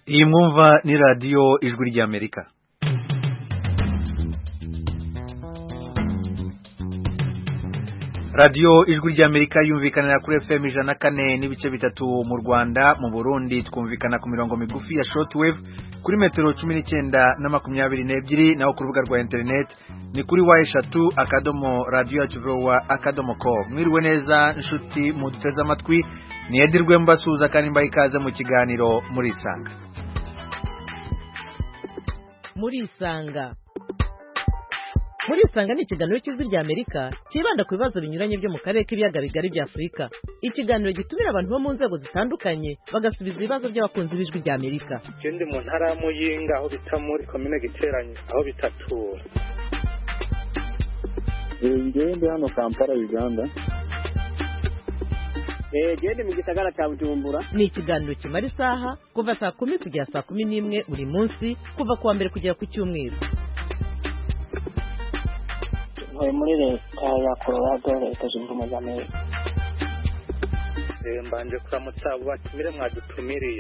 Iyi mwumva ni radiyo ijwi ry'Amerika. Radiyo ijwi ry'Amerika yumvikanira kuri FM 104 n'ibice bitatu mu Rwanda, mu Burundi twumvikana ku mirongo migufi ya shortwave kuri metero 19 na 22, naho ku rubuga rwa internet ni kuri wa3.radio.com. Mwiriwe neza nshuti muduteze amatwi, ni Edirwe mbasuza kandi mbaye ikaze mu kiganiro muri Isanga. Muri Isanga ni ikiganiro cy'ijwi ry'Amerika kibanda ku bibazo binyuranye byo mu karere k'ibiyaga bigari bya Afurika. Ikiganiro gitumira abantu bo mu nzego zitandukanye bagasubiza ibibazo by'abakunzi b'ijwi ry'Amerika. Ndi mu ntara ya Muyinga aho bita muri komine Giteranyi aho bitatura. Ndi hano Kampala Uganda. Gende mu gisagara cya Bujumbura. Ni ikiganiro kimara isaha kuva saa 10 kugera saa 11 buri munsi kuva kuwa mbere kugera ku cyumweru. Muri leta ya Colorado leta zunze ubumwe za Amerika. Mbanje kuramutsa batumire mwadutumiriye.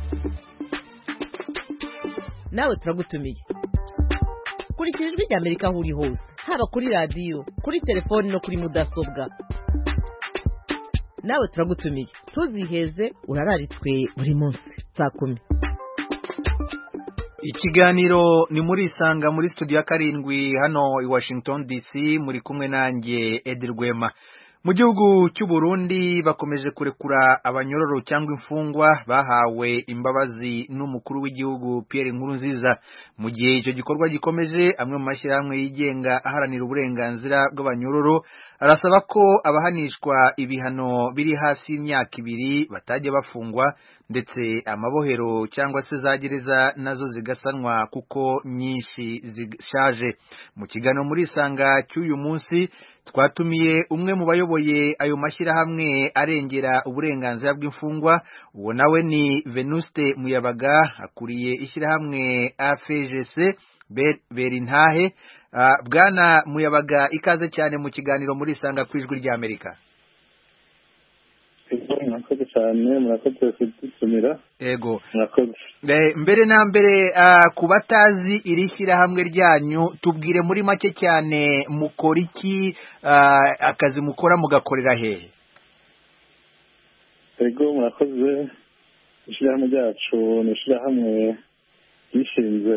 Nawe turagutumiye. Kurikira ijwi ry'Amerika aho uri hose, haba kuri radiyo, kuri telefoni no kuri mudasobwa. Nawe turagutumiye, tuziheze urararitswe buri munsi saa 10. Ikiganiro ni muri Isanga muri studio ya 7 hano i Washington DC, muri kumwe nanjye Edirwema. Mu gihugu cy'u Burundi bakomeje kurekura abanyororo cyangwa imfungwa bahawe imbabazi n'umukuru w'igihugu Pierre Nkurunziza. Mu gihe icyo gikorwa gikomeje, amwe mu mashyirahamwe yigenga aharanira uburenganzira bw'abanyororo arasaba ko abahanishwa ibihano biri hasi y'imyaka 2 batajya bafungwa, ndetse amabohero cyangwa se za gereza nazo zigasanwa kuko nyinshi zishaje. Mu kiganiro muri Isanga cy'uyu munsi twatumiye umwe mu bayoboye ayo mashyirahamwe arengera uburenganzira bw'imfungwa. Uwo nawe ni Venuste Muyabaga, akuriye ishyirahamwe AFGC Berintahe. Bwana Muyabaga, ikaze cyane mu kiganiro muri Isanga ku ijwi ry'Amerika. Murakoze cyane, murakoze kudutumira. Ego. Murakoze. Mbere na mbere, ku batazi iri shyirahamwe ryanyu, tubwire muri make cyane mukora iki, akazi mukora mugakorera hehe? Ego, murakoze. Ishyirahamwe ryacu ni ishyirahamwe rishinzwe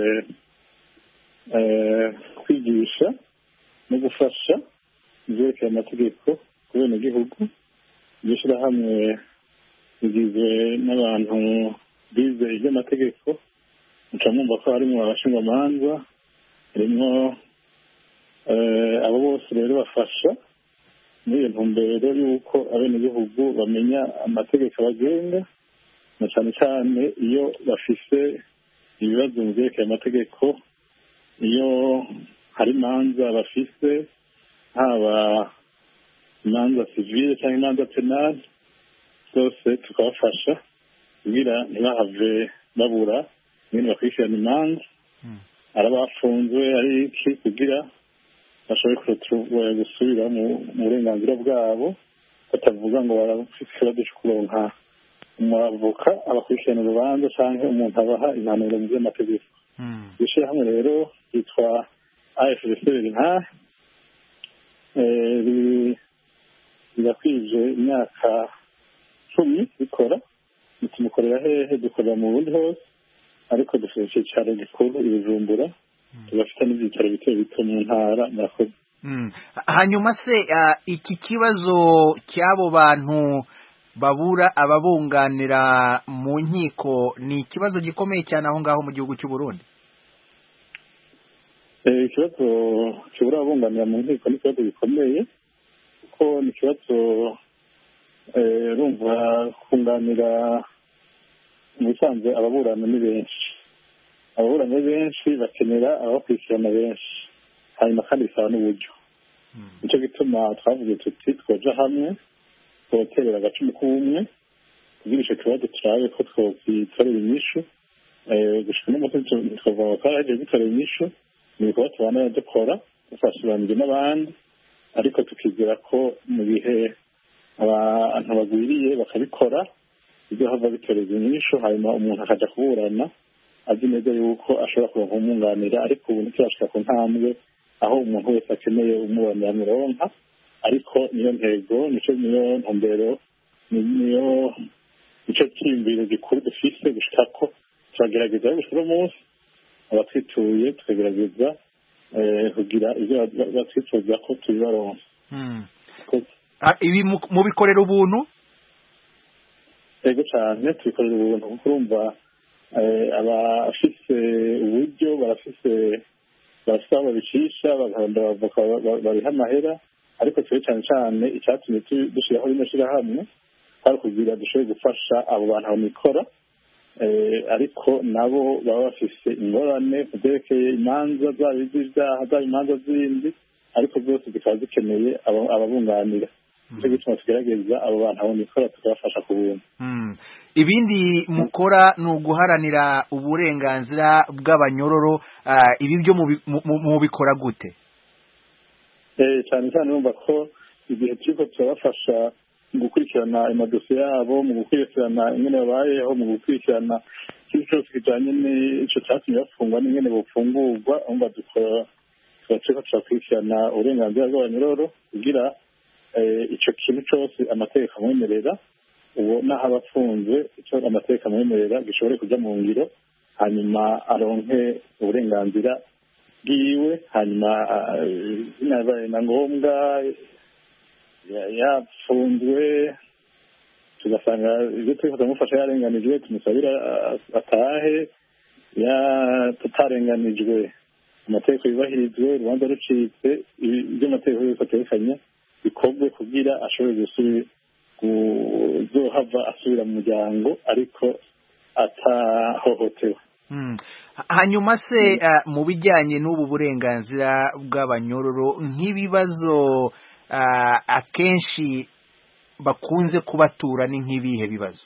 kwigisha no gufasha ibyerekeye amategeko ku benegihugu. Iryo shyirahamwe rigizwe n'abantu bize iby'amategeko, muca mwumva ko harimo abashingamanza, harimo abo bose rero bafasha muri iyo ntumbero y'uko abenegihugu bamenya amategeko abagenga, na cyane cyane iyo bafise ibibazo mu byerekeye amategeko, iyo hari imanza bafise, haba imanza sivile cyangwa imanza penale, zose tukabafasha kugira ntibahave babura ibintu bakurikirana imanza, arabafunzwe ari iki, kugira bashobore gusubira mu burenganzira bwabo, batavuga ngo barafise badusha kuronka umwavoka abakurikirana urubanza cyangwa umuntu abaha impanuro mu by'amategeko. Ishyirahamwe rero yitwa AFGC Berintahe, birakwije imyaka 10 bikora. Tumukorera hehe? Dukorera mu Burundi hose, ariko dufite icyicaro gikuru i Bujumbura, tugafite n'ibyicaro bito bito mu ntara. Murakoze. Hanyuma se, iki kibazo cy'abo bantu babura ababunganira mu nkiko ni ikibazo gikomeye cyane aho ngaho mu gihugu cy'u Burundi? Ikibazo kibura ababunganira mu nkiko ni ikibazo gikomeye, kuko ni ikibazo rumva kunganira mu bisanzwe ababurana ni benshi. Ababurana ni benshi, bakenera abakurikirana benshi, hanyuma kandi bisaba n'uburyo. Nicyo gituma twavuze tuti twoja hamwe twoterera agacumu k'ubumwe kugira icyo kibazo turabe ko twokitorera inyishu. Gushika n'umunsi twavuga ko twagiye gutorera inyishu, ni ibikorwa tubana dukora dufashiranije n'abandi, ariko tukizera ko mu bihe abantu bagwiriye bakabikora bizohava bitereza inyishu hanyuma umuntu akaja kuburana azi neza yuko ashobora kuronka umwunganira ariko ubu ntikirashika ku ntambwe aho umuntu wese akeneye umuburanira mironka ariko niyo ntego niyo ntumbero nico cyiyumviro gikuru dufise gushikako turagerageza gushira umunsi abatwituye tukagerageza kugira ivyo batwifuza ko tubibaronka. Ibi mubikorera ubuntu? Ego cyane tubikorera ubuntu kuko urumva abafise uburyo barafise aho babicisha bagahonda bariha amahera ariko twe cyane cyane icyatumye dushyiraho rino shyirahamwe ari kugira dushobore gufasha abo bantu bamikora ariko nabo baba bafise ingorane ku byerekeye imanza zaba iz'ibyaha zaba imanza zindi ariko zose zikaba zikeneye ababunganira nicyo gituma tugerageza abo bantu bamikora tukabafasha ku buntu. Ibindi mukora ni uguharanira uburenganzira bw'abanyororo, ibi byo mubikora gute? Cyane cyane urumva ko igihe turiko turabafasha mu gukurikirana amadosiye yabo, mu gukurikirana ingene babayeho, mu gukurikirana ikintu cyose kijanye n'ico catumye bafungwa n'ingene bofungurwa, urumva turiko turakurikirana uburenganzira bw'abanyororo kugira ico kintu cose amategeko amwemerera uwo naho abafunzwe icyo amategeko amwemerera gishobore kujya mu ngiro hanyuma aronke uburenganzira bwiwe hanyuma binabaye na ngombwa yapfunzwe tugasanga ibyo turiko turamufasha yarenganijwe tumusabira atahe tutarenganijwe amategeko yubahirizwe urubanza rucitse ibyo amategeko yose atekanye bikorwe kugira ashobore kuzohava asubira mu muryango ariko atahohotewe. Hanyuma se mu bijyanye n'ubu burenganzira bw'abanyororo nk'ibibazo akenshi bakunze kubatura ni nk'ibihe bibazo?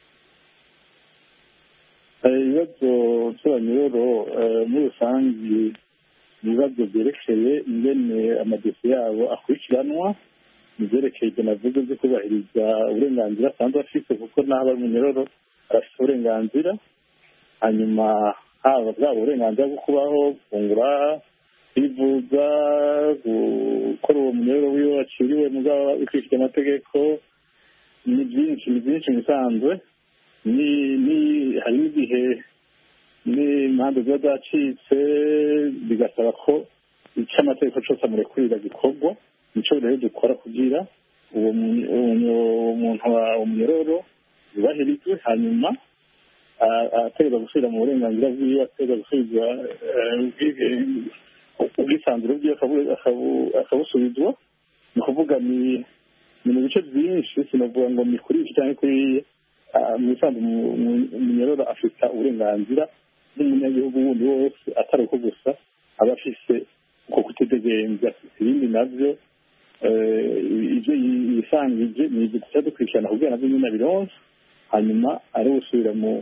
Ibibazo by'abanyororo muri rusange ibibazo byerekeye ingene amadosiye yabo akurikiranwa nivyerekeye ibyo navuze byo kubahiriza uburenganzira asanzwe afite kuko n'aho ari umunyororo arafite uburenganzira hanyuma haba bwaba uburenganzira bwo kubaho gufungura kwivuza gukora uwo munyororo wiwe waciriwe mugabo ukurikije amategeko ni byinshi mu bisanzwe hari n'igihe n'imanza ziba zacitse bigasaba ko icyo amategeko cyose amurekurira gikorwa nico rero dukora kugira uwo muntu umunyororo yubahirizwe hanyuma ategeza gusubira mu burenganzira bwiwe ategeza gusubiza ubwisanzure bwiwe akabusubizwa ni ukuvuga ni mu bice byinshi sinavuga ngo ni kuri iki cyangwa kuri mu bisanzwe umunyororo afite uburenganzira n'umunyagihugu wundi wose atari uko gusa aba afise uko kutidegenza ibindi navyo ibyo yisangije ni ibyo tuca dukurikirana kugira navyo nyine abironse hanyuma ari gusubira mu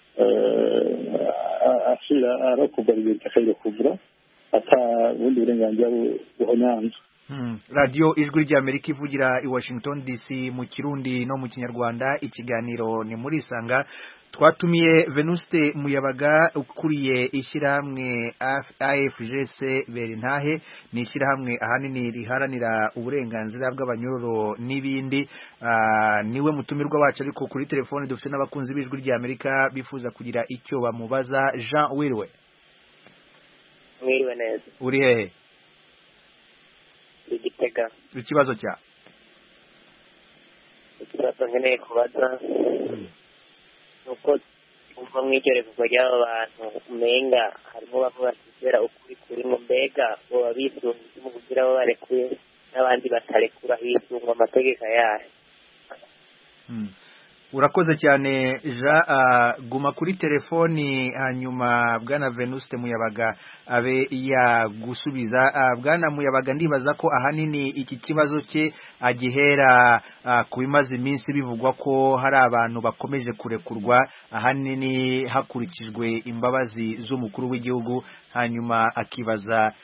asubira arakurwa ibintu akabirekuvura ata bundi burenganzira buhonyanzwe. Radio Ijwi ry'Amerika ivugira i Washington DC mu Kirundi no mu Kinyarwanda. Ikiganiro ni muri Isanga. Twatumiye Venuste Muyabaga ukuriye ishyirahamwe AFGC Berintahe, ni ishyirahamwe ahanini riharanira uburenganzira bw'abanyororo n'ibindi. Niwe mutumirwa wacu ariko kuri telefone dufite n'abakunzi b'Ijwi ry'Amerika bifuza kugira icyo bamubaza. Jean Wirwe. Mwiriwe neza. Uri hehe? Igitega. Ikibazo cya? Ikibazo nkeneye kubaza nuko umva mw'igeragezwa ry'aba bantu umenga harimo bamwe basizera ukuri kurimo mbega boba bisunze mu kugira abo barekuye n'abandi batarekura hisunga amategeko yayo. Urakoze cyane guma kuri telefoni hanyuma bwana Venuste Muyabaga abe yagusubiza. Bwana Muyabaga ndibaza ko ahanini iki kibazo cye agihera ku bimaze iminsi bivugwa ko hari abantu bakomeje kurekurwa ahanini hakurikijwe imbabazi z'umukuru w'igihugu, hanyuma akibaza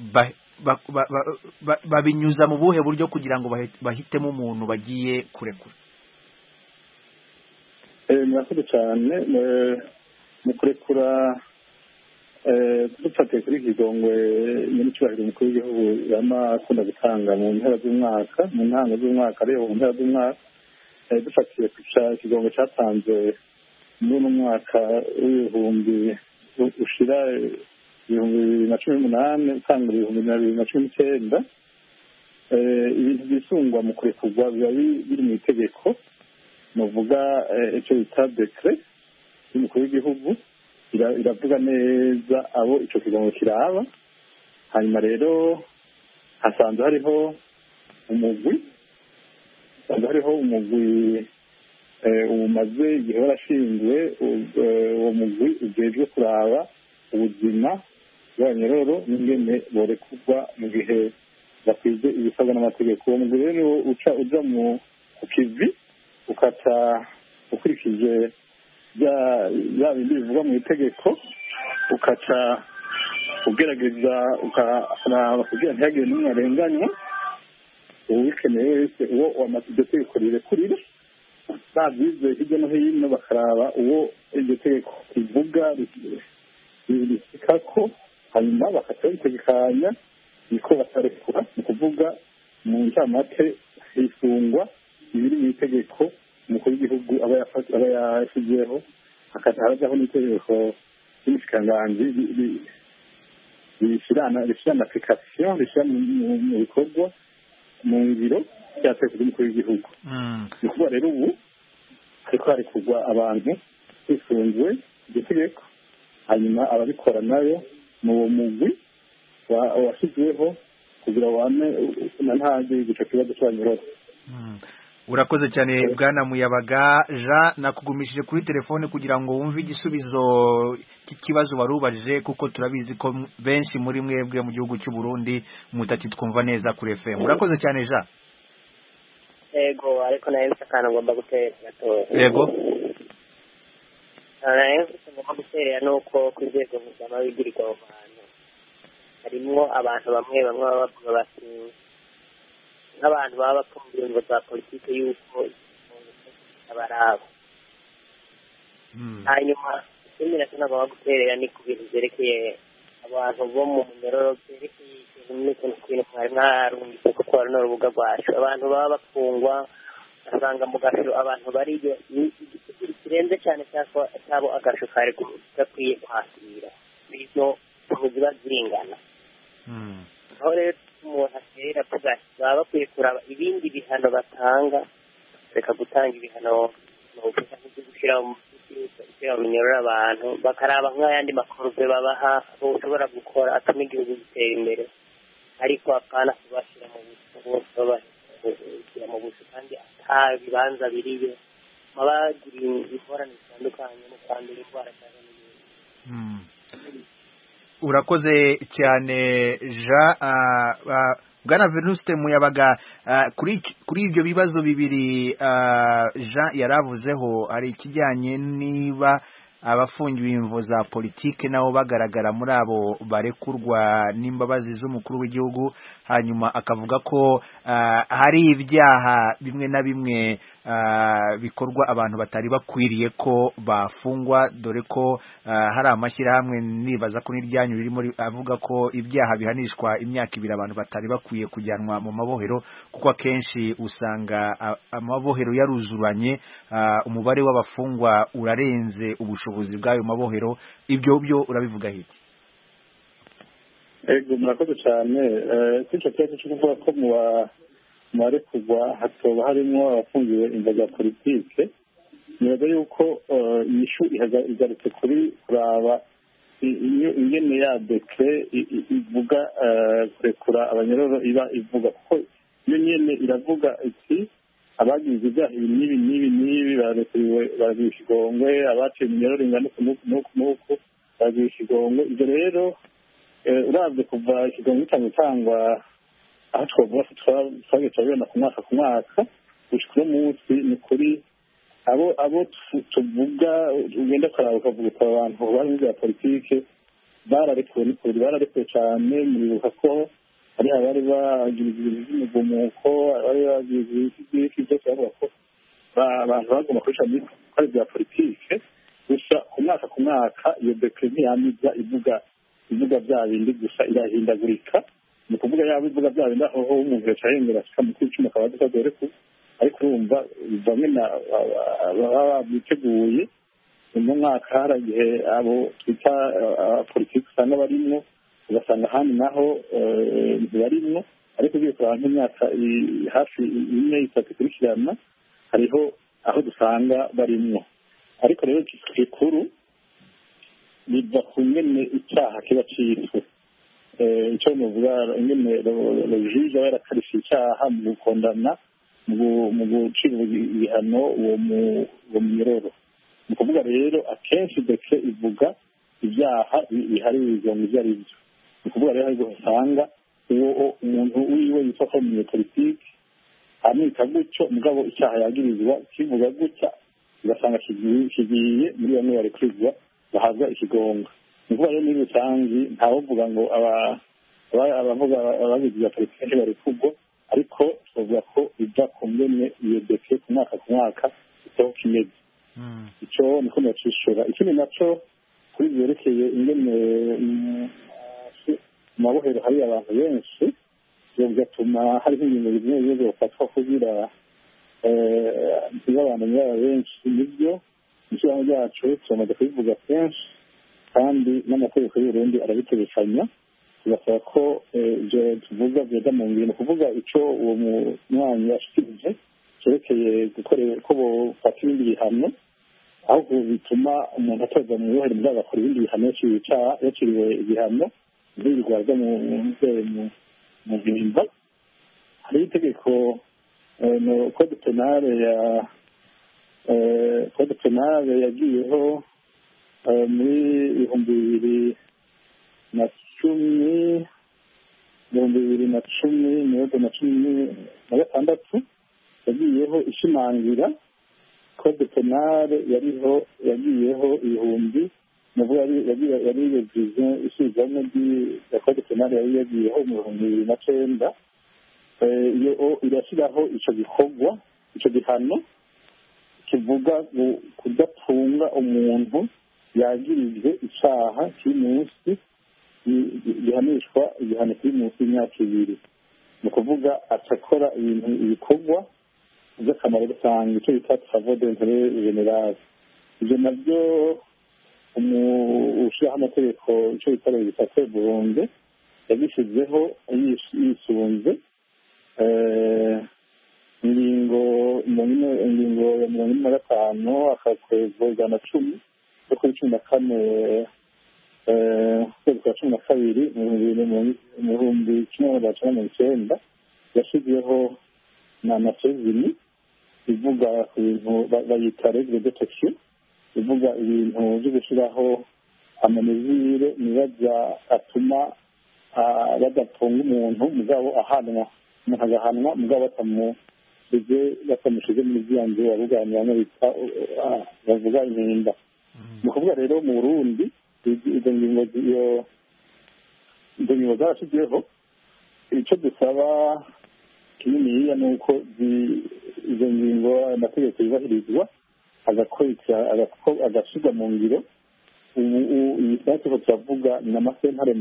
babinyuza mu buhe buryo kugira ngo bahitemo umuntu bagiye kurekura. murakoze cyane mu kurekura dufatiye kuri kigongwe nyir'icyubahiro umukuru w'igihugu yama akunda gutanga mu mpera z'umwaka mu ntango z'umwaka ariyo mu mpera z'umwaka dufatiye ku kigongwe cyatanze muri uno mwaka w'ibihumbi ushira 2018 utanga 2019 ibintu byisungwa mu kurekurwa biba biri mu itegeko muvuga icyo bita dekre y'umukuru w'igihugu iravuga neza abo icyo kigongo kiraba hanyuma rero hasanzwe hariho umugwi umaze igihe warashinzwe uwo mugwi ujejwe kuraba ubuzima bw'abanyororo n'ingene borekurwa mu gihe bakwije ibisabwa n'amategeko uwo mugwi rero uca uja ku kivi ukata ukurikije bya bindi bivuga mu itegeko ukaca ugerageza ukaraba kugira ntihagire n'umwe arenganywa uwikeneye wese uwo wamaze iryo tegeko rirekurira babyize hirya no hino bakaraba uwo iryo tegeko rivuga risikako hanyuma bakaca bitegekanya niko batarekura ni ukuvuga mu ncamake hifungwa ibiri mu itegeko umukuru w'igihugu aba yashyizeho hajyaho n'itegeko ry'umushikiranganji rishyirana application rishyira mu bikorwa mu ngiro ry'ategeko ry'umukuru w'igihugu ni ukuvuga rero ubu hariko harekurwa abantu hisunzwe iryo tegeko hanyuma ababikora nayo mu mugwi washyizweho kugira wame ntaje igico kibazo cy'abanyororo urakoze cyane bwana Muyabaga Jean nakugumishije kuri telefone kugira ngo wumve igisubizo cy'ikibazo warubajije kuko turabizi ko benshi muri mwebwe mu gihugu cy'u Burundi mutakitwumva neza kuri FM urakoze cyane Jean yego ariko nayo mfakana ngomba gutera gatoya yego nayo ngomba gutera nuko kwizego muzama bigirirwa mu bantu harimo abantu bamwe baba bavuga bati nk'abantu baba bakumvira ingo za politiki y'uko abarabo hanyuma ikindi nacyo nagomba guterera ni ku bintu byerekeye abantu bo mu munyororo byerekeye ikintu mwari mwarungitse kuko hari n'urubuga rwacu abantu baba bafungwa asanga mu gasho abantu bariyo ni igiti kirenze cyane cyabo agasho kari gakwiye kwakira bityo ziba zingana aho rero umuntu atera avuga baba bakwiye kuraba ibindi bihano batanga reka gutanga ibihano n'ubufasha bwo gushyira mu minyororo abantu bakaraba nk'ayandi makuru babaha ushobora gukora atuma igihugu gitera imbere ariko apana kubashyira mu buso babashyira mu buso kandi ata bibanza biriyo bagira ingorane zitandukanye no kwandura indwara cyangwa n'ibindi urakoze cyane Jean bwana Venuste Muyabaga kuri ibyo bibazo bibiri Jean yaravuzeho hari ikijyanye niba abafungiwe imvo za politike nabo bagaragara muri abo barekurwa n'imbabazi z'umukuru w'igihugu hanyuma akavuga ko hari ibyaha bimwe na bimwe bikorwa abantu batari bakwiriye ko bafungwa dore ko hari amashyirahamwe nibaza ko n'iryanyu ririmo avuga ko ibyaha bihanishwa imyaka 2 abantu batari bakwiye kujyanwa mu mabohero kuko akenshi usanga amabohero yaruzuranye umubare w'abafungwa urarenze ubushobozi bw'ayo mabohero ibyo byo urabivuga hiki ego murakoze cyane cyo cyo kuvuga ko mu barekurwa hatoba harimo abafungiwe imvo za politike nibaza yuko inyishu igarutse kuri kuraba ingene ya dekre ivuga kurekura abanyororo iba ivuga kuko iyo nyene iravuga iti abagize ibyaha n'ibi barekuriwe baragira ikigongwe abaciye iminyororo ingana n'uku baragira ikigongwe ibyo rero uravye kuva ikigongwe gitangwa aho twavuga twagiye turabibona ku mwaka gushika uno munsi ni kuri abo tuvuga ugenda ukaraba ukavuga uti abantu bari muri bya politike bararekuwe n'ukuri bararekuwe cyane muribuka ko hari abari bagira ibintu by'umugumuko abari bagira ibiki byose bavuga ko abantu bagomba kwica mitwe ko ari bya politike gusa ku mwaka iyo dekre ntiyamiza ivuga bya bindi gusa irahindagurika ni ukuvuga yaba ivuga bya bindi aho umuntu yacahengera ashika mu kwicumi akaba adashobora ku ariko urumva bamwe baba biteguye mu mwaka hari igihe abo twita politiki usanga barimwo ugasanga ahandi naho ntibarimwo ariko ugiye kuraba nk'imyaka hafi ine itatu ikurikirana hariho aho dusanga barimwo ariko rero gikuru biva ku ngene icyaha kiba cyiswe icyo nuvuga ingene rojije aba yarakarishije icyaha mu gukondana mu gucira ibihano uwo munyororo ni ukuvuga rero akenshi dekre ivuga ibyaha biharirwa mu byo ari byo ni ukuvuga rero ariko usanga uwo umuntu wiwe yitwa ko umunyepolitiki amwita gutyo mugabo icyaha yagirizwa kivuga gutya ugasanga kigiye muri bamwe barekurirwa bahabwa ikigonga ni ukuvuga rero muri rusange ntawovuga ngo abavuga abagizi ba politiki barekurwa ariko tuvuga ko biva ku ngene iyo dekre ku mwaka itaho kimeze icyo niko nacishura ikindi naco kuri byerekeye ingene mu mabohero hari abantu benshi bigatuma hariho ibintu bimwe bimwe bifatwa kugira abantu nyaba benshi nibyo ishyirahamwe ryacu turamaze kubivuga kenshi kandi n'amategeko y'Uburundi arabitegekanya tugasaba ko ibyo tuvuga byoza mu ngiro ni ukuvuga icyo uwo munywanyi yashikirije cyerekeye ko bofata ibindi bihano ahubwo bituma umuntu atoza mu bohero mugabo agakora ibindi bihano yaciriwe igihano ntibirirwa mu bihimba hariho itegeko code penale yagiyeho muri ibihumbi bibiri na cumi na gatandatu yagiyeho ishimangira code penale yagiyeho ibihumbi navuga yari revize isubirwamo ya code penale yari yagiyeho mu bihumbi bibiri na cenda iyo irashyiraho ico gikorwa ico gihano kivuga kudatunga umuntu yagirijwe icaha kiri munsi gihanishwa igihano kiri munsi y'imyaka ibiri ni ukuvuga acakora ibikorwa by'akamaro rusange icyo bita travaux d'intérêt général ibyo nabyo ushiraho amategeko icyo bita legislateur Burundi yabishyizeho yisunze ingingo ya 45 akakwego 110 yo kuri 14 ukwezi kwa 12 mu 1990 yashyizeho na Nations ivuga ku bintu bayita règle de protection ivuga ibintu byo gushyiraho amanezire nibaza atuma badatunga umuntu mugabo ahanwa umuntu agahanwa mugabo batamushize muri byanze babuganira bita bavuga impinda ni ukuvuga rero mu Burundi izo ngingo zarashyizweho icyo dusaba kininiya ni uko izo ngingo amategeko yubahirizwa agashyirwa mu ngiro iyi saha turiko turavuga ni amasentare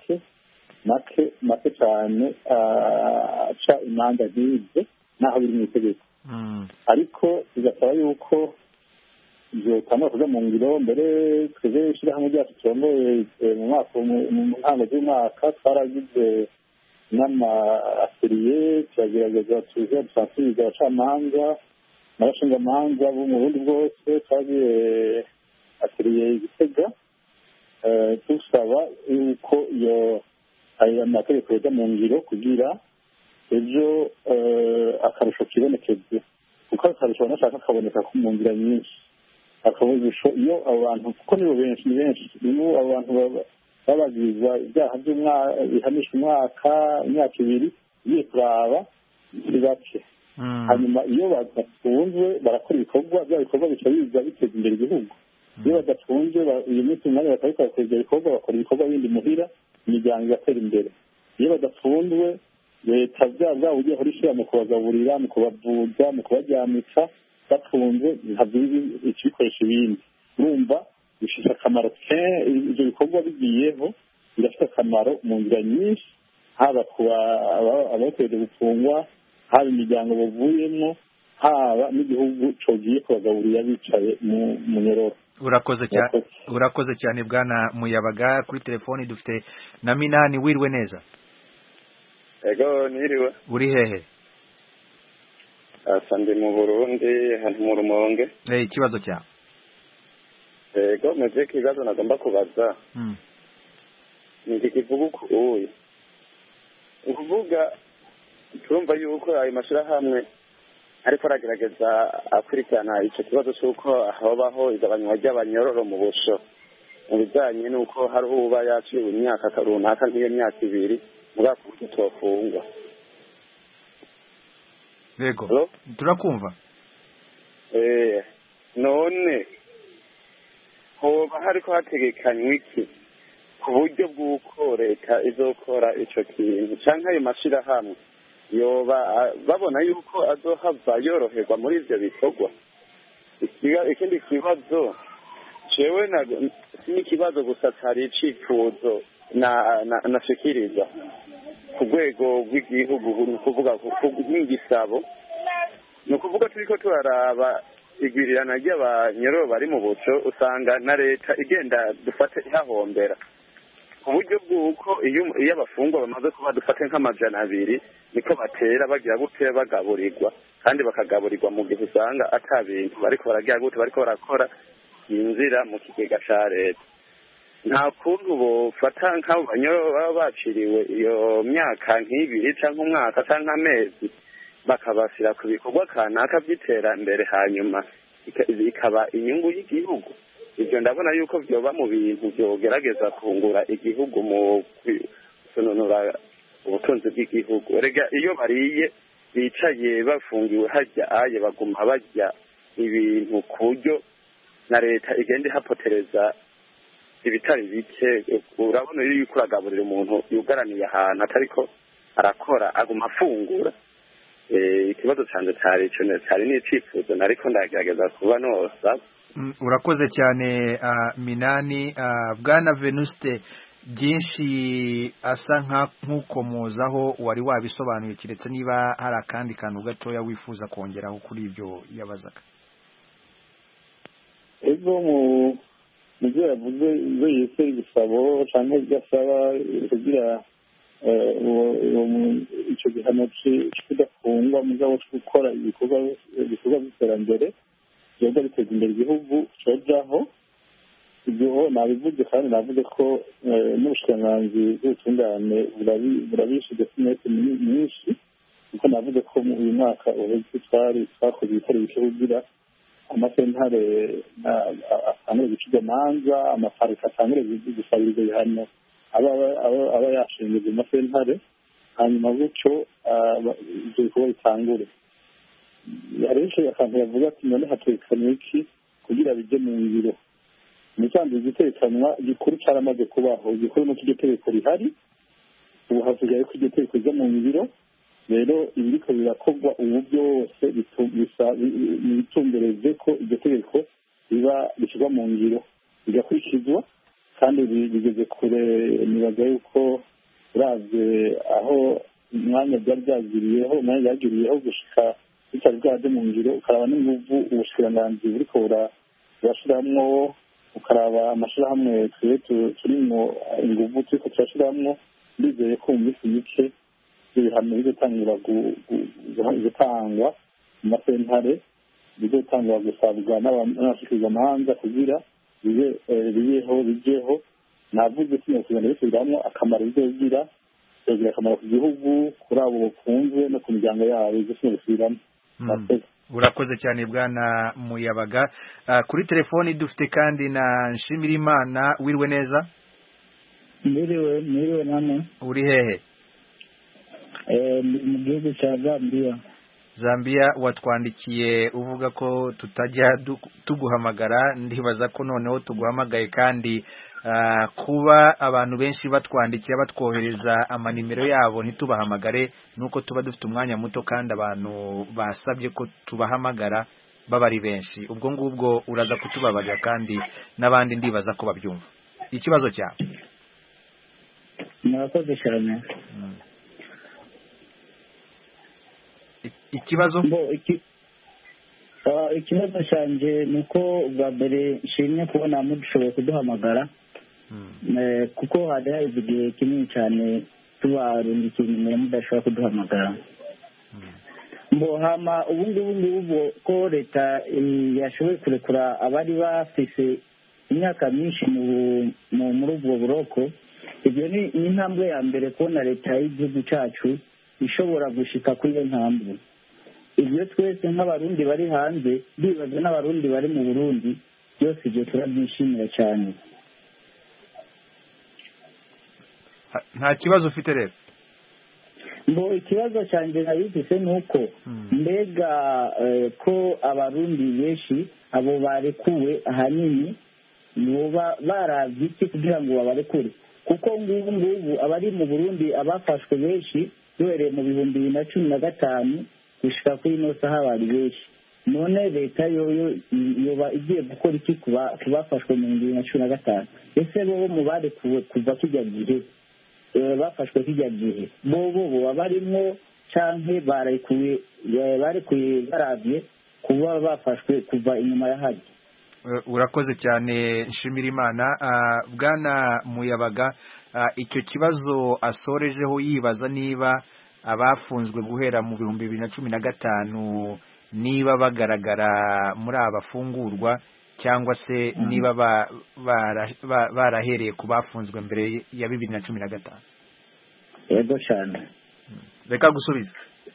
make cyane aca imanza nk'izo n'aho biri mu itegeko ariko bigasaba yuko byotangwa kuja mu ngiro mbere twebwe ishyirahamwe ryacu turongoye mu ntango z'umwaka twaragize n'ama-atelier turagerageza tuze dusansiriza abacamanza n'abashingamanza bo mu Burundi bwose twagiye atelier Gitega dusaba yuko ayo mategeko yoja mu ngiro kugira ejo akarusho kibonekeze kuko akarusho banashaka kaboneka ku mu nzira nyinshi akaburisho iyo abo bantu kuko nibo benshi nibo abo bantu babagiriza ibyaha bihanisha imyaka ibiri ugiye kuraba si bake hanyuma iyo badafunzwe barakora ibikorwa bya bikorwa bica biza biteza imbere igihugu iyo badafunzwe iyo minsi umwanya bakabikora kwegera ibikorwa bakora ibikorwa bindi muhira imiryango igatera imbere iyo badafunzwe leta bwaba ugiye kuri ishyira mu kubagaburira mu kubavuza mu kubaryamika batunze ikibikoresha ibindi urumva bifite akamaro ibyo bikorwa bigiyeho birafite akamaro mu nzira nyinshi haba ku abategereje gufungwa haba imiryango bavuyemo haba n'igihugu cogiye kubagaburira bicaye mu nyororo. urakoze cyane bwana Muyabaga. Kuri telefoni dufite na Minani. Wirwe neza? Ego niriwe. Uri hehe? Ndi mu Burundi hano mu Rumonge. Ikibazo cyawe? Ego meze ikibazo nagomba kubaza. Ni kivuga uyu ukuvuga turumva yuko ayo mashirahamwe ariko aragerageza akurikirana icyo kibazo cy'uko habaho igabanywa ry'abanyororo mu busho mu bijyanye n'uko hari uba yaciwe imyaka runaka nk'iyo myaka 2 muri ako buryo tubafungwa. Yego turakumva. None hoba hariko hategekanywa iki ku buryo bw'uko leta izokora icyo kintu cyangwa ayo mashirahamwe yoba babona yuko azohava yoroherwa muri ibyo bikorwa? Ikindi kibazo jewe n'ikibazo gusa cyari icifuzo nashikiriza ku rwego rw'igihugu, ni ukuvuga nk'igisabo, ni ukuvuga turiko turaraba igwirirana ry'abanyororo bari mu buco usanga na leta igenda dufate ihahombera ku buryo bw'uko iyo abafungwa bamaze kuba dufate nk'amajana 2 niko batera bagira gute bagaburirwa, kandi bakagaburirwa mu gihe usanga ata bintu bariko baragira gute bariko barakora yinzira mu kigega ca leta. Nta kuntu bofata nk'abo banyororo baba baciriwe iyo myaka nk'ibiri canke umwaka canke amezi bakabashyira ku bikorwa kanaka by'iterambere hanyuma ikaba inyungu y'igihugu. Ibyo ndabona yuko byoba mu bintu byogerageza kungura igihugu mu kunonora ubutunzi bw'igihugu. Erega iyo bariye bicaye bafungiwe hajya aye baguma bajya ibintu ku buryo na leta igenda ihapotereza ibitari bike. Urabona yuko uragaburira umuntu yugaraniye ahantu atariko arakora aguma afungura. Ikibazo cyane cyari n'icyifuzo nariko ndagerageza kuba nosa. Urakoze cyane Minani. Bwana Venuste, byinshi asa nk'ukomozaho wari wabisobanuye, kiretse niba hari akandi kantu gatoya wifuza kongeraho kuri ibyo yabazaga. Ego mu byo yavuze ibyo yise ibisabo cyangwa ibyo asaba kugira icyo gihano kidafungwa mugabo cyo gukora ibikorwa by'iterambere byoga biteza imbere igihugu cyojaho. Ibyo nabivuze kandi navuze ko n'ubushikiranganji bw'ubutungane burabishije sinese myinshi, kuko navuze ko mu uyu mwaka uheze twakoze ibitari bike kugira amasentare atangure guciga manza, amaparika atangure gusabiriza ibihano aba yashinzwe mu masentare, hanyuma gutyo ibyo bikorwa bitangure. Hariho akantu yavuga ati none hatekanywe iki kugira bijye mu ngiro. Umusanzu igitekanwa gikuru cyaramaze kubaho, igikuru n'uko iryo tegeko rihari, ubu hasigaye ko iryo tegeko rijya mu ngiro. Rero ibiriko birakorwa ubu byose bitumbereze ko iryo tegeko riba rishyirwa mu ngiro bigakurikizwa, kandi bigeze kure. Nibaza yuko uravye aho umwanya byagiriyeho gushika bitari bwaje mu ngiro, ukaraba n'inguvu ubushikiranganji buriko burashiramwo, ukaraba amashirahamwe turimo inguvu turiko turashiramwo. Ndizeye ko mu minsi mike ibihano bizotangura gutangwa mu masentare, bizotangura gusabwa n'abashikirizamanza kugira bijeho. Navuze ko kugenda bisubiramwo akamaro bizogira akamaro ku gihugu, kuri abo bafunzwe no ku miryango yabo. Ibyo bisubiramo. Urakoze cyane Bwana Muyabaga. Kuri telefoni dufite kandi na Nshimirimana. Wirwe neza? Mwiriwe namwe. Uri hehe? Mu gihugu cya Zambia. Watwandikiye uvuga ko tutajya tuguhamagara. Ndibaza ko noneho tuguhamagaye, kandi kuba abantu benshi batwandikira batwohereza amanimero yabo ntitubahamagare nuko tuba dufite umwanya muto, kandi abantu basabye ko tubahamagara baba ari benshi ubwo ngubwo uraza kutubabarira kandi n'abandi ndibaza ko babyumva ikibazo cyawe murakoze cyane ikibazo ikibazo cyanjye ni uko bwa mbere nshimye kubona mudushoboye kuduhamagara kuko hari haheze igihe kinini cyane tubarungikiye nimero mudashobora kuduhamagara hama ubu ko leta yashoboye kurekura abari bafise imyaka myinshi muri ubwo buroko ibyo ni intambwe ya mbere kubona leta y'igihugu cyacu ishobora gushika kuri iyo ntambwe ibyo twese nk'abarundi bari hanze bibaza n'abarundi bari mu Burundi byose ibyo turabyishimira cyane nta kibazo ufite rero ikibazo cyanjye nabifise ni uko mbega ko abarundi benshi abo barekuwe ahanini boba baravye iki kugira ngo babarekure kuko ngubu abari mu Burundi abafashwe benshi duhereye mu 2015 gushika kuri ino saha bari benshi none leta yoba igiye gukora iki kubafashwe mu 2015 ese bo mu barekuwe kuva kijya gihe bafashwe kijya gihe bo barimwo canke barekuye baravye kuba bafashwe kuva inyuma ya haji urakoze cyane nshimira Imana bwana Muyabaga icyo kibazo asorejeho yibaza niba abafunzwe guhera mu 2015 niba bagaragara muri abafungurwa cyangwa se niba barahereye ku bafunzwe mbere ya 2015 yego cyane reka gusubiza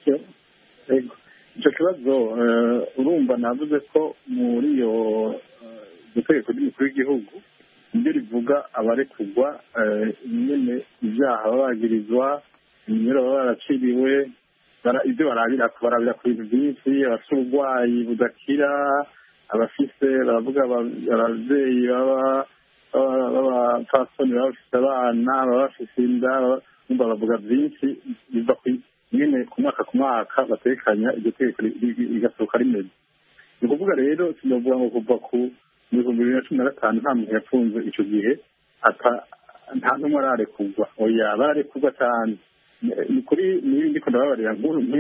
icyo kibazo urumva navuze ko muri iyo itegeko ry'umukuru w'igihugu nibyo rivuga abarekurwa nyine ibyaha baba bagirizwa iminyoro baba baraciriwe ibyo barabira ku bintu byinshi abafite uburwayi budakira abafise baravuga ababyeyi b'abapfasoni baba bafite abana baba bafite inda bavuga byinshi biva nyine ku mwaka batekanya iryo tegeko rigasohoka rimeze ni ukuvuga rero sinavuga ngo kuva ku 2015 nta muntu yafunze icyo gihe nta n'umwe ararekurwa oya bararekurwa cyane ni kuri n'ibindi ko ndababarira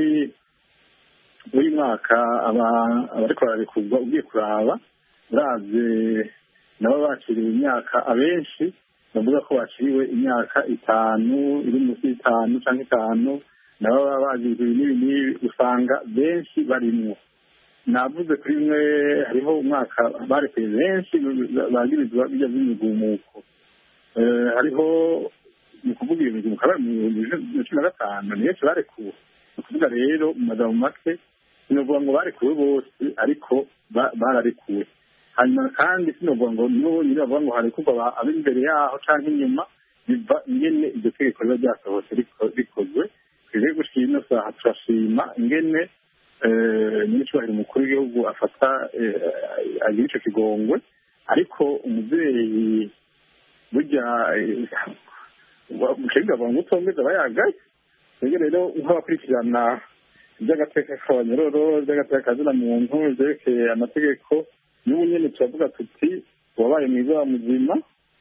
muri mwaka abariko bararekurwa ugiye kuraba uravye nabo baciriwe imyaka abenshi bavuga ko baciriwe imyaka 5 iri munsi y'5 canke 5 nabo baba bagizwe n'ibi usanga benshi barimwo navuze kuri imwe hariho umwaka barekuye benshi bagirizwa bijya by'imigumuko hariho ni kuvuga ibintu mukaba mu 2015 ni benshi barekuwe ni ukuvuga rero mu magambo make sinovuga ngo barekuwe bose ariko bararekuwe hanyuma kandi sinovuga ngo nibo nyine bavuga ngo harekurwa ab'imbere yaho canke inyuma biva ingene iryo tegeko riba ryasohotse rikozwe twebwe gushira ino saha turashima ingene n'icyubahiro umukuru w'igihugu afata agira icyo kigongwe ariko umubyeyi burya mukenga ngo utongeze abayagaye twebwe rero nk'abakurikirana iby'agateka k'abanyororo iby'agateka kazina muntu ibyerekeye amategeko n'ubu nyine turavuga tuti wabaye mwiza wa muzima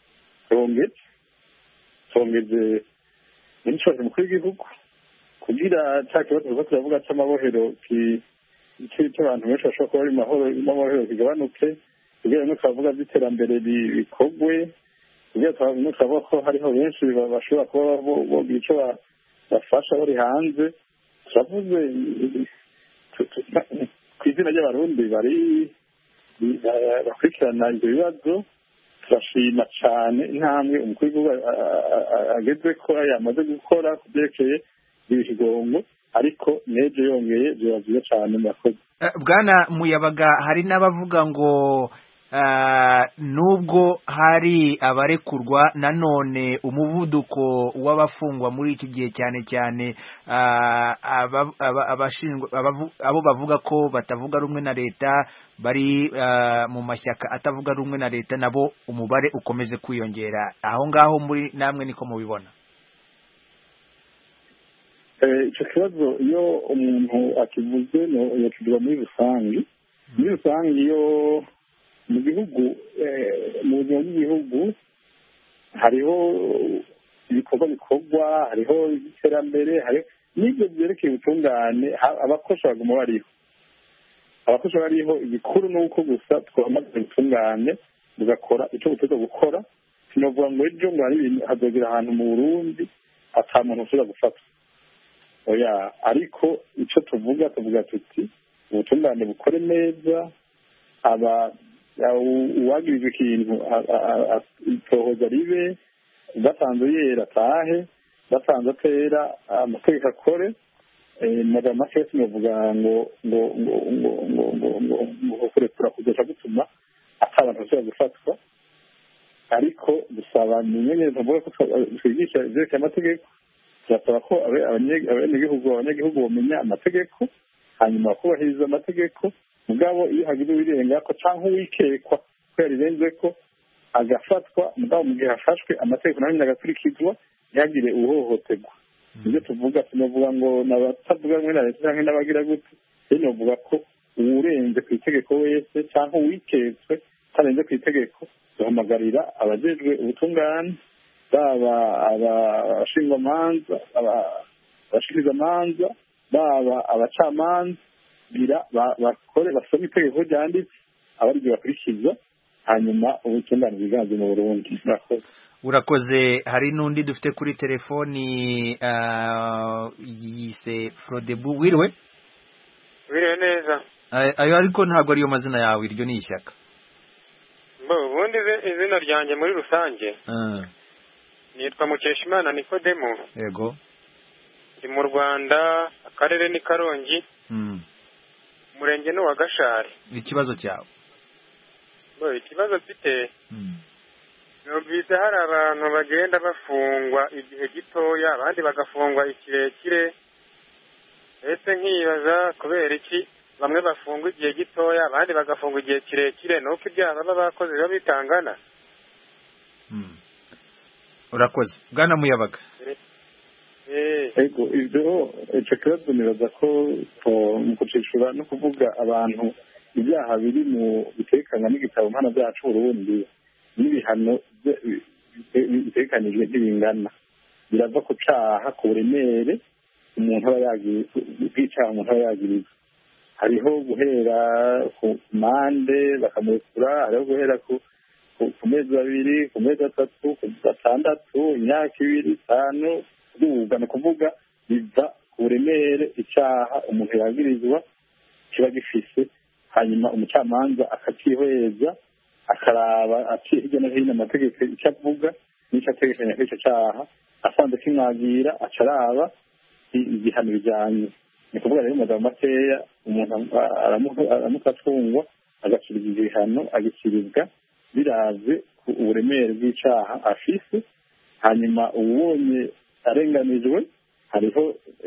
tongeze n'icyubahiro umukuru w'igihugu kugira cya kibazo tuba turavuga cy'amabohero cy'abantu benshi bashobora kuba bari mabohero kigabanuke kugira ngo twavuga by'iterambere bikogwe kugira ngo twavuga ko hariho benshi bashobora kuba bogira icyo bafasha bari hanze turavuze ku izina ry'abarundi bakurikirana ibyo bibazo turashima cyane intambwe umukuru w'igihugu ageze ko yamaze gukora ku byerekeye ibigongo ariko neje yongeye byavuye cyane murakoze bwana Muyabaga hari n'abavuga ngo nubwo hari abarekurwa nanone umuvuduko w'abafungwa muri iki gihe cyane cyane abo bavuga ko batavuga rumwe na leta bari mu mashyaka atavuga rumwe na leta nabo umubare ukomeze kwiyongera aho ngaho muri namwe niko mubibona icyo kibazo iyo umuntu akivuze yakivuga muri rusange muri rusange iyo mu gihugu mu buzima bw'igihugu hariho ibikorwa bikorwa, hariho iterambere, hariho n'ibyo byerekeye ubutungane. Abakozi baguma bariho, abakozi bariho. igikuru ni uko gusa twamaze ubutungane bugakora icyo butegwa gukora. sinavuga ngo ejo ngo hari ibintu hazogera ahantu mu Burundi ata muntu ushobora gufatwa, oya. ariko icyo tuvuga tuti ubutungane bukore neza, uwagirijwe ikintu itohoza ribe, basanze yera atahe, basanze atera amategeko akore. magambo make sinavuga ngo kurekura kugeza gutuma ata abantu bashobora gufatwa, ariko dusaba ni inyenyeri tuvuga ko twigisha ibyerekeye amategeko. turasaba ko abanyagihugu bamenya amategeko, hanyuma bakubahiriza amategeko. mugabo iyo hagize uwirenga ko cyangwa uwikekwa ko yarirenze ko agafatwa, mugabo mu gihe hafashwe amategeko nayo agakurikizwa, ntihagire uhohoterwa. ibyo tuvuga tunavuga ngo n'abatavuga rumwe na leta cyangwa n'abagira gute, rero novuga ko uwurenze ku itegeko wese cyangwa uwiketswe atarenze ku itegeko, duhamagarira abajejwe ubutungane, baba abashingwamanza, abashikirizamanza, baba abacamanza, bakore basome itegeko ryanditse, abariryo bakurikiza, hanyuma ubutungane bwiganze mu Burundi. urakoze. hari n'undi dufite kuri telefoni yise Frodebu. wiriwe neza. ayo ariko ntabwo ariyo mazina yawe, iryo ni ishyaka. ubundi izina ryanjye muri rusange nitwa Mukeshimana Nikodemo. yego. ndi mu Rwanda, akarere ni Karongi, umurenge ni uwa Gashari. ikibazo cyawe? ikibazo mfite, numvise hari abantu bagenda bafungwa igihe gitoya, abandi bagafungwa ikirekire. ese nkibaza kubera iki bamwe bafungwa igihe gitoya abandi bagafungwa igihe kirekire? nuko ibyaha baba bakoze biba bitangana. urakoze Bwana Muyabaga. ego icyo kibazo nibaza ko mu gucishura no kuvuga abantu ibyaha biri mu bitekanywa n'igitabo mpanabyaha cy'Uburundi n'ibihano bitekanijwe ntibingana. birava ku cyaha, ku buremere umuntu aba yagirizwa, bw'icyaha umuntu aba yagirizwa. hariho guhera ku mande bakamurekura, hariho guhera ku mezi abiri, ku mezi atatu, ku gatandatu, imyaka 2, 5, kuduga. ni ukuvuga biva ku buremere icyaha umuntu yagirizwa kiba gifise, hanyuma umucamanza akakihweza, akaraba aciye hirya no hino amategeko icyo avuga n'icyo ategekanya kuri icyo cyaha. asanze kimwagira acaraba igihano bijyanye. ni ukuvuga rero mu magambo makeya, umuntu aramutafungwa agacibwa ibihano, agacibwa biraze ku uburemere bw'icyaha afise. hanyuma ubonye arenganijwe, hariho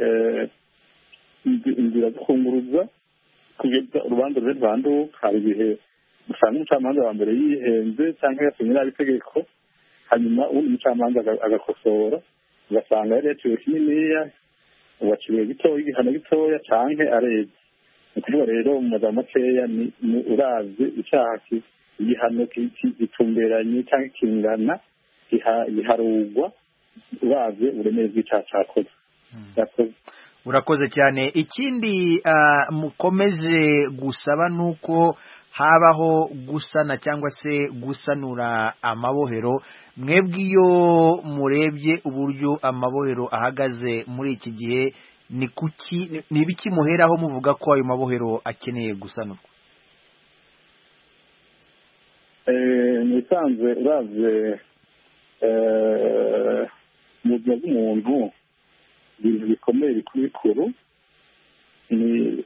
inzira zo kunguruza kugeza urubanza rwe rwanduka. hari igihe usanga umucamanza wa mbere yihenze cyangwa yatumye nabi itegeko, hanyuma ubundi umucamanza agakosora, ugasanga yari yaciwe kininiya, uwaciriwe gitoya igihano gitoya cyangwa arebye. ni ukuvuga rero mu magambo makeya, ni uravye icyaha igihano gitumberanye cyangwa kingana, giharugwa uravye uburemere bw'icyaha cyakoze. urakoze cyane. ikindi mukomeje gusaba nuko habaho gusana cyangwa se gusanura amabohero. mwebwe iyo murebye uburyo amabohero ahagaze muri iki gihe, ni ibiki muheraho muvuga ko ayo mabohero akeneye gusanurwa? mu bisanzwe uravye mu buzima bw'umuntu, ibintu bikomeye bikuru ni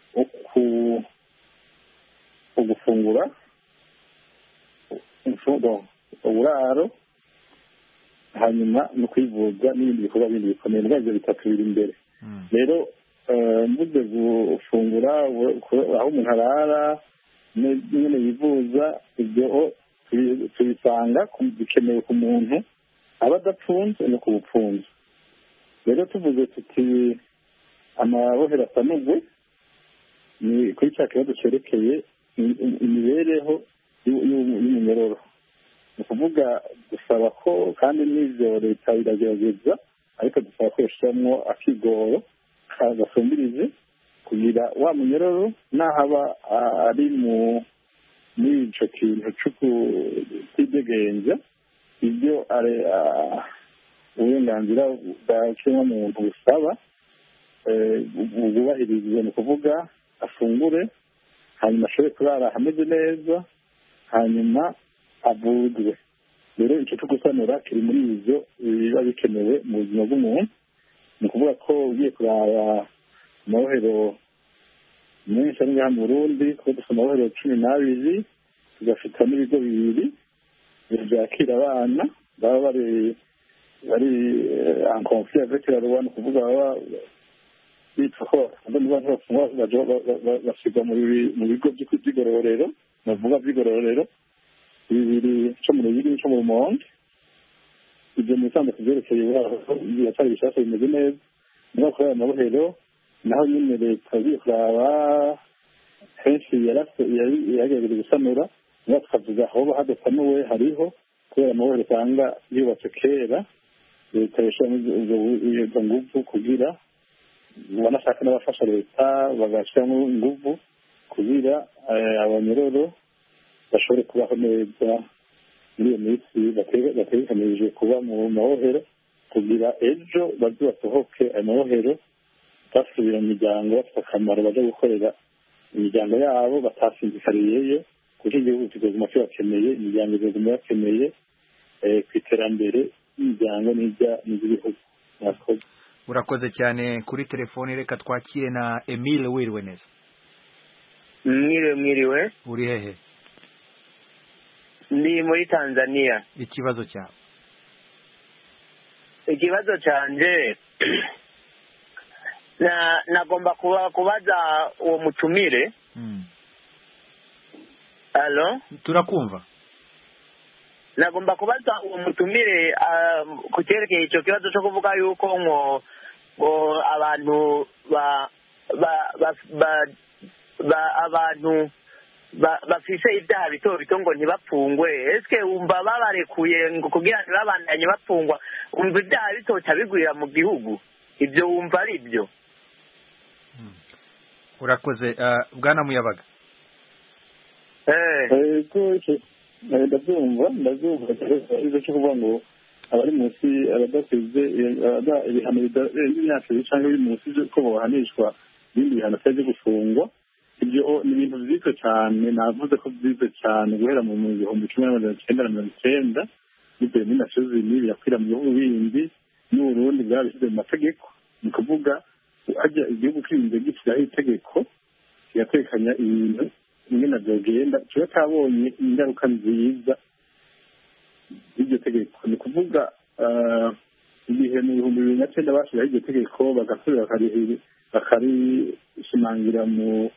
ugufungura, uburaro, hanyuma no kwivuza n'ibindi bikorwa bindi bikomeye. muri ibyo bitatu biri imbere. rero mvuze gufungura, aho umuntu arara, nyine yivuza, ibyo tubisanga bikenewe ku muntu aba adapfunze no ku bupfunze. rero tuvuze tuti amabohero asanugwe, ni kuri cya kibazo cyerekeye imibereho y'umunyororo. ni ukuvuga dusaba ko kandi n'ibyo leta iragerageza ariko dusaba ko yashyiramo akigoro gasumbirije kugira wa munyororo n'ahaba ari muri icyo kintu cyo kutidegenza ibyo uburenganzira bwa kiremwamuntu busaba bwubahirizwe. ni ukuvuga afungure hanyuma ashobore kurara hameze neza hanyuma avurwe. rero icyo cyo gusanura kiri muri ibyo biba bikenewe mu buzima bw'umuntu. ni ukuvuga ko ugiye kuraba amabohero menshi ari ngaha mu Burundi kuko dufite amabohero 12 tugafita n'ibigo 2 byakira abana baba bari en conflit avec la loi. ni ukuvuga baba bitwa ko basigwa mu bigo by'igororero bavuga by'igororero 2 cyo mu Ruyigi cyo mu Rumonge. ibyo mu bisanzwe kubyerekeye biratari bishasha bimeze neza. niba kuri aya mabohero naho nyine leta kuraba henshi yagerageje gusanura niba tukavuga aho hadasanuwe hariho kubera amabohero usanga yubatse kera leta yashyiramo izo nguvu kugira banashaka n'abafasha leta bagashyiramo inguvu kugira abanyororo bashobore kubaho neza muri iyo minsi bategekanije kuba mu mabohero kugira ejo baze basohoke ayo mabohero basubira mu miryango bafite akamaro baje gukorera imiryango yabo batasinzikariyeyo kuko igihugu kigezuma kibakeneye imiryango igezuma bakeneye ku iterambere ry'imiryango n'iby'ibihugu. urakoze cyane. kuri telefoni reka twakire na Emile. wiriwe neza? mwiriwe. uri hehe? ndi muri Tanzania. ikibazo cyawe? ikibazo cyanjye nagomba kubaza uwo mutumire. Allo? turakumva. nagomba kubaza uwo mutumire ku cyerekeye icyo kibazo cyo kuvuga yuko ngo abantu abantu bafise ibyaha bito bito ngo ntibapfungwe. ese wumva babarekuye ngo kugira ngo babandanye bapfungwa? wumva ibyaha bitoca bigwira mu gihugu? ibyo wumva ari byo? urakoze. bwana Muyabaga. ndabyumva izo cyo kuvuga ngo abari munsi abadasize ibihano by'imyaka cyangwa biri munsi ko bahanishwa ibindi bihano byo gufungwa. ibyo ni ibintu byiza cyane. navuze ko byiza cyane guhera mu 1990 bitewe n'inasho zindi birakwira mu bihugu bindi n'Uburundi bwabishyize mu mategeko. ni ukuvuga ajya igihugu kirinze gishyiraho itegeko kigatekanya ibintu bimwe na byogenda kiba cyabonye ingaruka nziza y'iryo tegeko. ni ukuvuga igihe mu 2009 bashyiraho iryo tegeko bagasubira bakarishimangira mu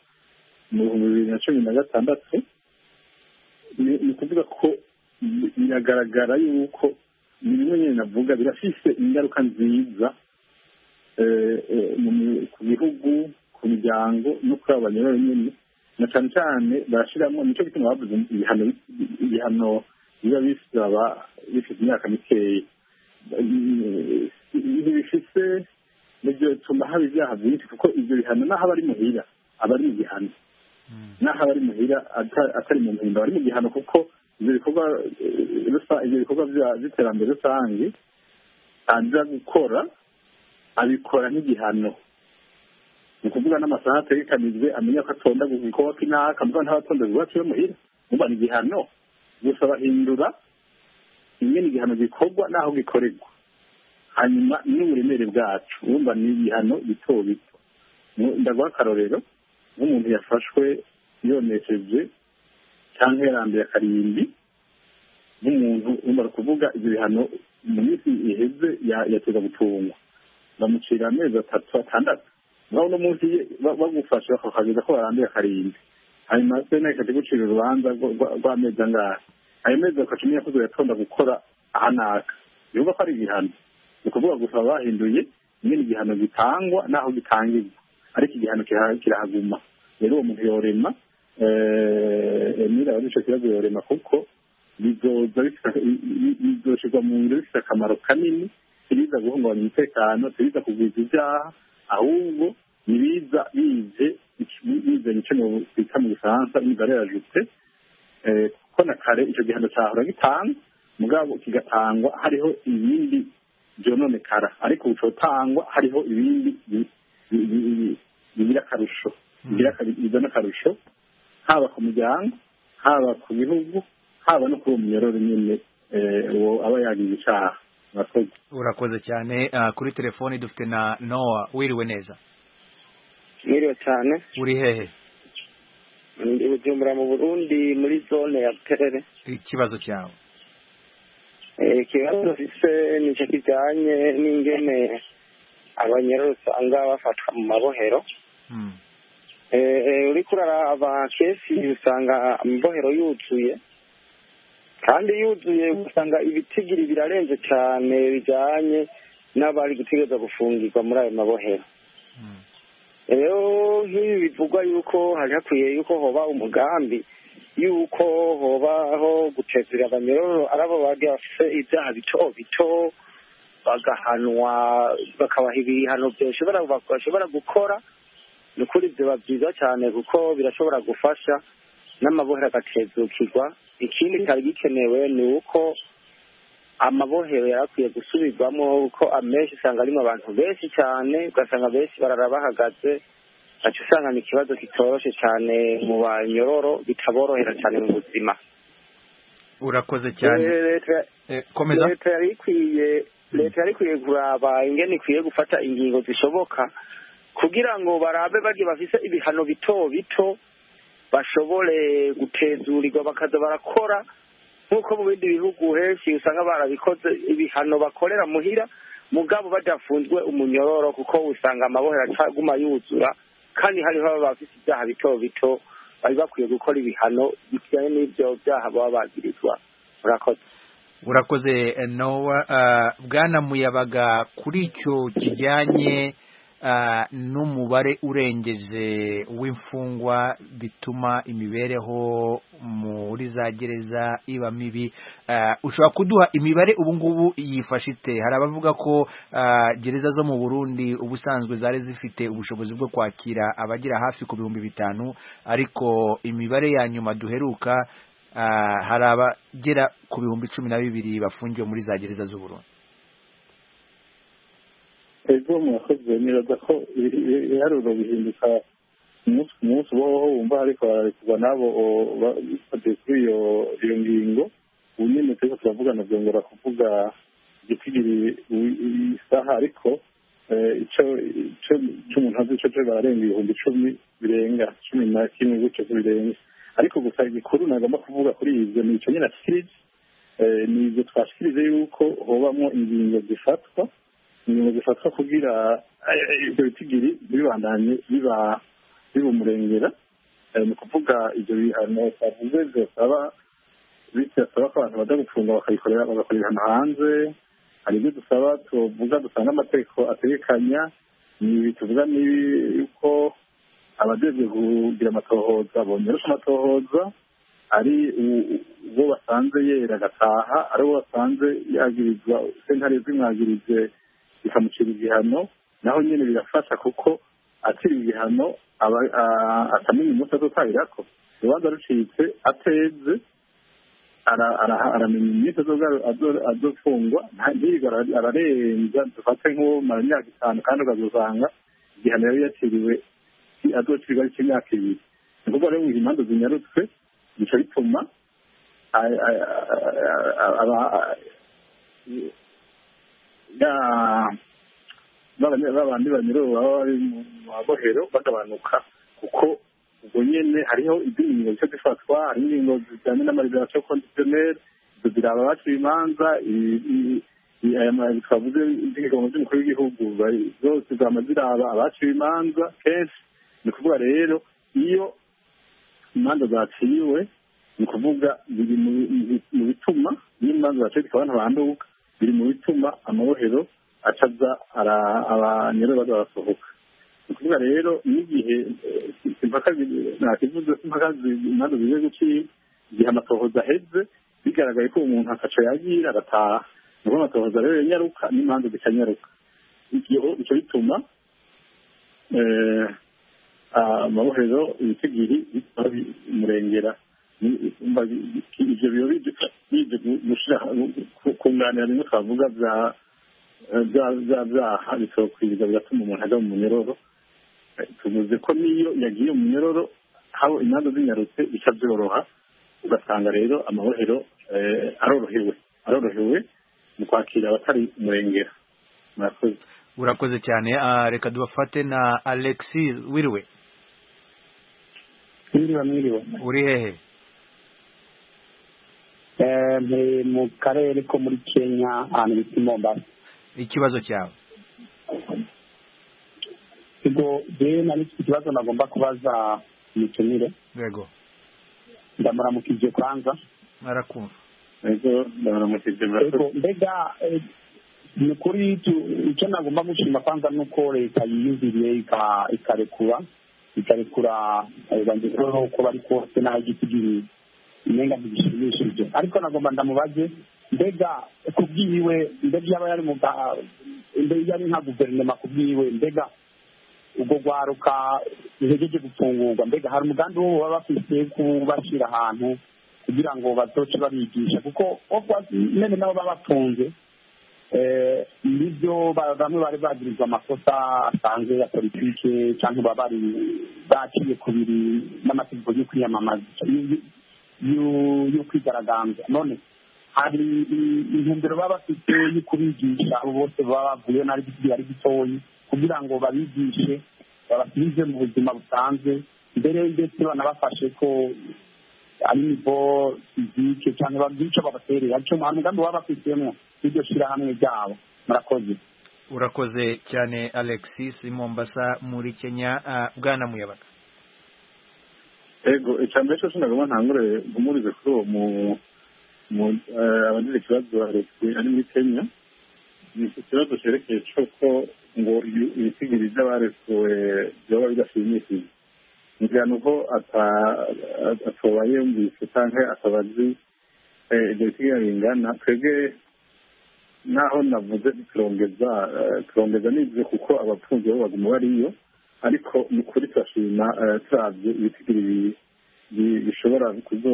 2016. ni ukuvuga ko biragaragara yuko ni bimwe nyine navuga birafise ingaruka nziza ku gihugu ku miryango no kuri abanyororo nyine na cyane cyane barashyiramo. nicyo gituma bavuze ibihano biba bifite imyaka mikeya ntibifise nibyo bituma haba ibyaha byinshi kuko ibyo bihano n'aho aba ari muhira aba ari mu gihano n'aho aba ari muhira atari mu mpimba aba ari mu gihano kuko ibyo bikorwa by'iterambere rusange aza gukora abikora nk'igihano. ni ukuvuga n'amasaha ategekanijwe amenya ko atonda gukorwa k'inaka mvuga ntabatonda gukorwa cyo muhira muba ni igihano. gusa bahindura ingene igihano gikorwa n'aho gikorerwa hanyuma n'uburemere bwacu wumva ni ibihano bito bito. ndaguha akarorero nk'umuntu yafashwe yonesheje cyangwa yarambuye akarimbi nk'umuntu umara kuvuga ibyo bihano mu minsi iheze yateza gutungwa bamucira amezi 3-6. naho uno munsi bagufasha bakakageza ko barambuye akarimbi hanyuma sena ikatigucira urubanza rw'amezi angahe. ayo mezi akacumenya ko yatonda gukora ahanaka yumva ko ari igihano. ni ukuvuga gusa bahinduye nyine igihano gitangwa n'aho gitangirwa ariko igihano kirahaguma. rero uwo muntu yorema nirabaza ico kibazo yorema kuko bizoshirwa mu ngiro bifite akamaro kanini, ntibiza guhungabanya umutekano, ntibiza kugwiza ibyaha, ahubwo nibiza bizanye ico bita mu gifaransa imibare yajutse, kuko na kare ico gihano cahora gitanga mugabo kigatangwa hariho ibindi vyononekara, ariko ucotangwa hariho ibindi bigira akarusho, bizana akarusho haba ku miryango, haba ku bihugu, haba no kuri uwo munyororo nyene uwo aba yagize icaha. Urakoze cyane. Kuri telefoni dufite na Noah. Wiriwe neza? Mwiriwe cyane. Uri hehe? Ndi Bujumbura mu Burundi muri zone ya Buterere. Ikibazo cyawe? Ikibazo gifise nico kijanye n'ingene abanyororo usanga bafatwa mu mabohero. Uriko uraraba kesi usanga amabohero yuzuye, kandi yuzuye usanga ibitigiri birarenze cyane bijanye n'abari gutegereza gufungirwa muri ayo mabohero. Rero nk'ibi bivugwa yuko hari hakwiye yuko hoba umugambi yuko hobaho gutezera abanyororo arabo bagiye bafise ibyaha bito bito bagahanwa, bakabaha ibihano bashobora gukora. Ni ukuri biba byiza cyane kuko birashobora gufasha n'amabohero agatezukirwa. Ikindi cyari gikenewe ni uko amabohero yarakwiye gusubirwamo, kuko amenshi usanga arimo abantu benshi cyane, ugasanga benshi barara bahagaze, aca usanga ni ikibazo kitoroshe cyane mu banyororo, bitaborohera cyane mu buzima. Urakoze cyane. Komeza. Leta yari ikwiye kuraba ingene ikwiye gufata ingingo zishoboka kugira ngo barabe bagiye bafise ibihano bito bito bashobore gutezurirwa bakaza barakora nk'uko mu bindi bihugu henshi usanga barabikoze, ibihano bakorera muhira mugabo badafunzwe umunyororo, kuko usanga amabohero acaguma yuzura kandi hariho baba bafise ibyaha bito bito bari bakwiye gukora ibihano bijyanye n'ibyo byaha baba bagirizwa. Urakoze Noah. Bwana Muyabaga, kuri icyo kijyanye n'umubare urengeje w'imfungwa bituma imibereho muri za gereza iba mibi, ushobora kuduha imibare ubu ngubu yifashe ite? Hari abavuga ko gereza zo mu Burundi ubusanzwe zari zifite ubushobozi bwo kwakira abagira hafi ku 5,000, ariko imibare ya nyuma duheruka hari abagera ku 12,000 bafungiwe muri za gereza z'u Burundi. Ego mwakoze, nibaza ko ibiharuro bihinduka umunsi ku munsi, boho wumva ariko bararekurwa nabo bafatiye kuri iyo ngingo. Ubu nyene turiko turavugana vyongera kuvuga igitigiri isaha, ariko ico umuntu azi ico bararenga 10,000 birenga 11 gutyo birenga. Ariko gusa igikuru nagomba kuvuga kuri ivyo ni ico nyene ashikirije, ni ivyo twashikirije yuko hobamwo ingingo zifatwa kugira ibyo bitigiri bibandanye biba umurengera. Ni ukuvuga ibyo bihano twavuze byosaba ko abantu baza gupfunga bagakorera ibihano hanze. Hari ibyo dusaba dusanga amategeko ategekanya, ni tuvuga yuko abajejwe kugira amatohoza bongereza amatohoza, ari uwo basanze yera agataha, ari uwo basanze yagirizwa sentare zimwagirije bikamucira igihano, naho nyene birafasha kuko atiri igihano atamenya umunsi azotahirako. Urubanza rucitse ateze aramenya iminsi azofungwa, ntiyiga ararenza, dufate nk'uwo mara imyaka 5 kandi ukazosanga igihano yari yaciriwe azocirwa ari cy'imyaka 2. Ni ukuvuga rero imanza zinyarutswe, bica bituma babandi banyururu baba bari mu mabohero bagabanuka, kuko ubwo nyene hariho izindi ngingo zica zifatwa, hari ingingo zijyanye n'amaliberasiyo kondisiyoneri, izo ziraba abaciye imanza, twavuze ingingo z'umukuru w'igihugu zose zama ziraba abaciye imanza kenshi. Ni ukuvuga rero iyo imanza zaciwe, ni ukuvuga biri mu bituma iyo imanza zaciwe abantu banduka, biri mu bituma amabohero acaza abanyororo baza barasohoka. Ni kuvuga rero n'igihe impaka nakivuze impaka imanza zigiye gucika igihe amatohoza aheze bigaragaye ko umuntu akaca yagira agataha nuko amatohoza rero yanyaruka n'imanza zikanyaruka icyo bituma amabohero ibitigiri bimurengera ivyo biba bije gushira kunganira bimwe twavuga vyaha bitokwiza bigatuma umuntu aja mu munyororo tuvuze ko niyo yagiye mu munyororo habo imanza zinyarutse bica vyoroha ugasanga rero amabohero arorohewe mu kwakira abatari umurengera. Murakoze. Urakoze cyane. Reka dubafate na Alexis wiriwe. Mwiriwe. Uri hehe? Mu karere ko muri Kenya ahantu bita Mombasa. Ikibazo cyawe? Ego je nari ikibazo nagomba kubaza umutumire. Yego. Ndamuramukije kwanza. Arakumva. Ego ndamuramukije. Ego mbega ni kuri icyo nagomba gushima kwanza nuko leta yiyumviriye ikarekura abanyururu uko bari kose n'aho igiti imenga ntibishimishije ariko nagomba ndamubaze mbega kubwiwe mbega yaba yari mbega yari nka guverinoma kubwiwe mbega ubwo rwaruka ruhejeje gufungurwa mbega hari umugambi wo baba bafite kubashyira ahantu kugira ngo bazoce babigisha kuko nyine nabo baba bafunze nibyo bamwe bari bagirizwa amakosa asanzwe ya politike cyangwa baba bari baciye ku biri n'amategeko yo kwiyamamaza yo kwigaragambya none hari intumbero baba bafite yo kubigisha abo bose baba bavuye ari gitoyi kugira ngo babigishe babasubize mu buzima busanzwe mbere ndetse banabafashe ko ari nivo fizike cyangwa babyica babaterera icyo mugambi baba bafitemo iryo shyirahamwe ryabo. Murakoze. Urakoze cyane Alexis Mombasa muri Kenya. Bwana Muyabaga. Ego icyambere cyose nagomba ntangure gumurize kuri uwo abagize ikibazo ari muri Kenya ni ikibazo cyerekeye cy'uko ngo ibitigiri by'abarekuwe byaba bidashimishije ngira nuko atobaye yumvise cyangwa atabazi ibyo bitigiri bingana twebwe naho navuze turongeza n'ibyo kuko abapfunzi bo baguma bariyo ariko ni ukuri turashima turabye ibitigiri bishobora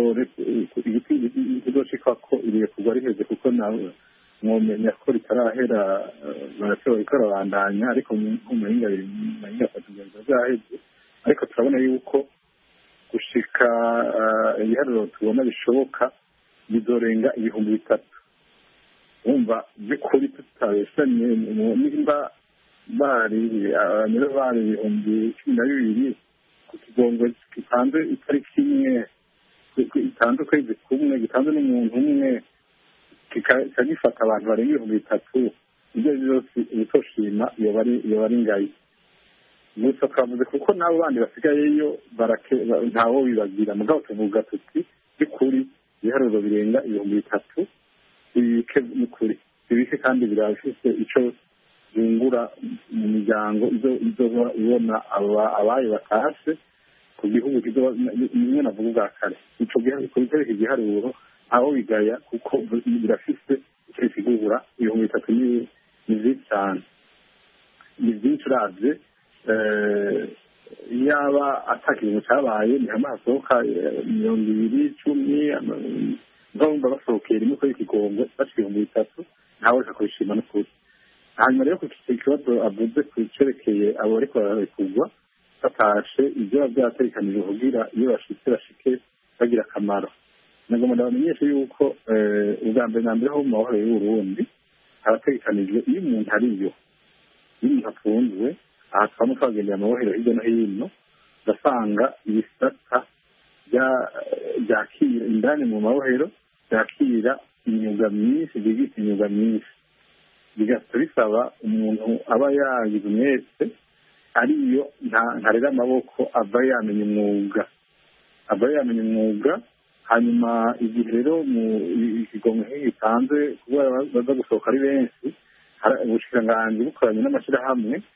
kuzoshika ko iriye kugwa riheze kuko nawe mwomenya ko ritarahera barashobora ikorabandanya ariko mu mahinga atatu byaheze ariko turabona yuko gushika ibiharuro tubona bishoboka bizorenga 3,000 wumva by'ukuri tutabesanye nimba bari abanyero bari 12,000 ku kigongo gitanze itariki imwe gitanze ukwezi kumwe gitanze n'umuntu umwe kikagifata abantu barenga 3,000 ibyo byose ibitoshima iyo bari ngayi gusa twavuze kuko nabo bandi basigayeyo ntawo bibagira mugabo tuvuga tuti by'ukuri ibiharuro birenga 3,000 ibike n'ukuri ibike kandi birafise ico zungura mu miryango izo ibona abaye batashe ku gihugu nimwe navuga ubwa kare ico gihe igiharuro aho bigaya kuko birafise icyo bisigura 3,000 ni byinshi cyane ni byinshi uravye yaba atakintu cyabaye ni amasohoka 210 ngomba basohokera rimwe kuri kigongo bashika 3,000 ntawe akakwishima n'ukuri hanyuma rero ku kibazo avuze ku cerekeye abo ariko bararekugwa batashe ibyo byaterekanije kugira iyo bashike bagira akamaro nagomba ndabamenyesha yuko ubwa mbere na mbere ho mu mahoro y'Uburundi harategekanijwe iyo umuntu ariyo iyo umuntu afunzwe aha twaba twagendeye amabohero hirya no hino ugasanga ibisata byakira indani mu mabohero byakira imyuga myinshi byigisha imyuga myinshi bigahita bisaba umuntu aba yagize umwete ariyo ntarera amaboko aba yamenya umwuga hanyuma igihe rero mu ikigongo gitanze kubera baza gusohoka ari benshi ubushikiranganji bukoranye n'amashyirahamwe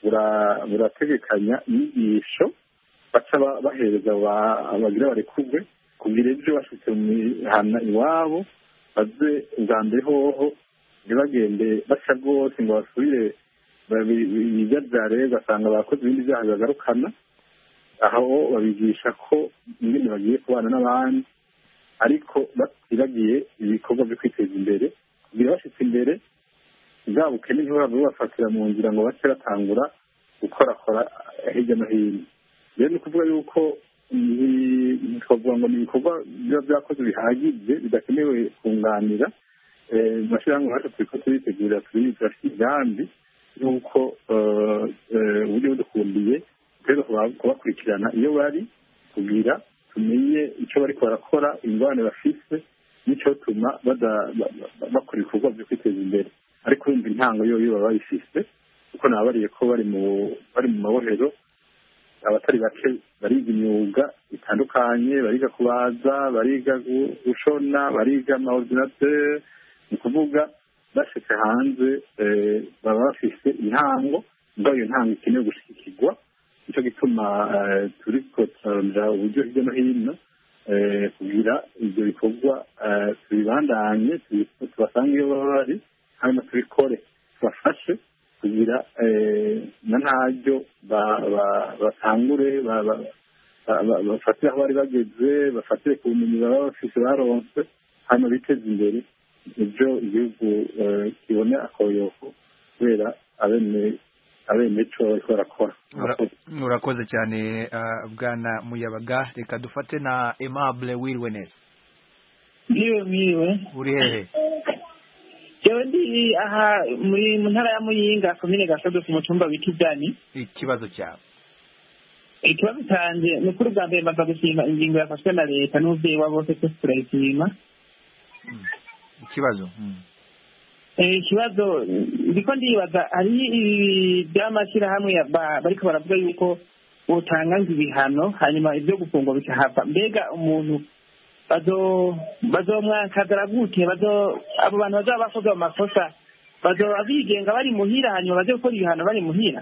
burategekanya inyigisho baca bahereza abagira barekurwe kugira ibyo bashitse mu mihana iwabo baze ubwa mbere hoho ntibagende baca rwose ngo basubire bijabyare ugasanga bakoze ibindi byaha bibagarukana aho babigisha ko ingene bagiye kubana n'abandi ariko batibagiye ibikorwa byo kwiteza imbere kugira bashitse imbere bwa bukene ntibaba bubafatira mu nzira ngo bace batangura gukorakora hirya no hino rero ni ukuvuga yuko twavuga ngo ni ibikorwa biba byakoze bihagije bidakenewe kunganira mu mashyirahamwe yacu turiko turitegurira turafite imigambi y'uko uburyo budukundiye tweza kubakurikirana iyo bari kugira tumenye icyo bariko barakora ingorane bafise n'icyo tuma bakora ibikorwa byo kwiteza imbere ariko yumva intango yoyo baba bayifise kuko nababariye ko bari mu mabohero abatari bake bariga imyuga itandukanye bariga kubaza bariga gushona bariga amaordinateur ni ukuvuga bashitse hanze baba bafise intango mbayo iyo ntango ikenewe gushigikirwa nicyo gituma turiko turarondera uburyo hirya no hino kugira ibyo bikorwa tubibandanye tubasange iyo baba bari hanyuma tubikore tubafashe kugira na ntaryo batangure bafatire aho bari bageze bafatire ku bumenyi baba bafise baronse hanyuma biteze imbere ibyo igihugu kibone akoyoko kubera abene co bariko barakora. Urakoze cyane bwana Muyabaga, reka dufate na Aimable wiriwe neza. Mwiwe uri hehe? Jewe ndi aha mu ntara ya Muyinga komine Gasogo ku mutumba w'Ikijani. Ikibazo cyawe? Ikibazo cyanjye ni kuri bwa mbere mbaza gushima ingingo yafashwe na leta n'umuvyeyi wa bose twese turayishima. Ikibazo ikibazo ndiko ndibaza hari by'amashyirahamwe bariko baravuga yuko botanga ibihano hanyuma ibyo gufungwa bikahava mbega umuntu bazomwakazara gute abo bantu bazaba bakoze mu makosa bazoba bigenga bari muhira hanyuma baze gukora ibihano bari muhira.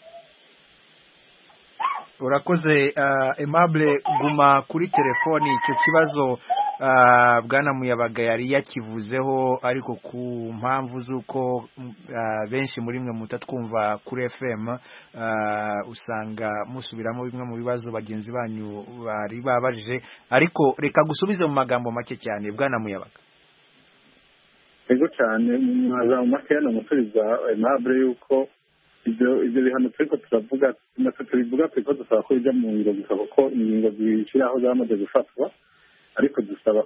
Urakoze Aimable, guma kuri telefoni. Icyo kibazo bwana Muyabaga yari yakivuzeho ariko ku mpamvu z'uko benshi muri mwe mutatwumva kuri FM usanga musubiramo bimwe mu bibazo bagenzi banyu bari babajije, ariko reka gusubize mu magambo make cyane bwana Muyabaga. Ego cyane mu magambo make no musubiza Aimable yuko ibyo bihano turiko turavuga natwe tubivuga turiko dusaba ko bijya mu ngiro gusa kuko ingingo zishiraho zamaze gufatwa, ariko dusaba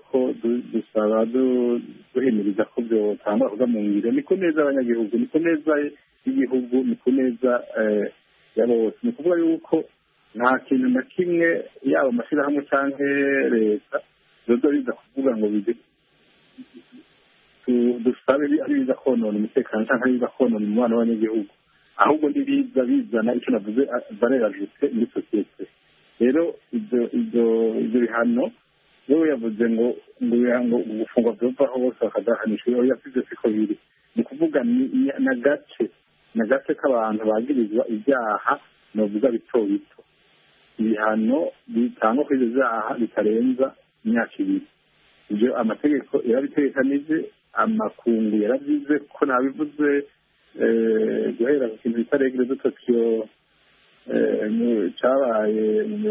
duhimiriza ko byotangwa kuva mu ngiro. Niko neza abanyagihugu, niko neza y'igihugu, niko neza ya bose. Ni ukuvuga yuko nta kintu na kimwe yaba amashyirahamwe cyangwa leta zoza biza kuvuga ngo dusabe ari biza konona umutekano cyangwa biza konona umubano w'abanyagihugu, ahubwo ntibiza bizana icyo navuze barerajute muri sosiyete. Rero ibyo bihano yewe yavuze ngo gufungwa byova hose bakadahanishwa iyo yasize siko biri. Ni ukuvuga na gace k'abantu bagirizwa ibyaha novuga bito bito, ibihano bitangwa kuri ibyo byaha bitarenza imyaka 2. ibyo amategeko yarabitegekanije, amakungu yaravyize ko nabivuze guhera ku kintu bita regire de Tokyo cyabaye mu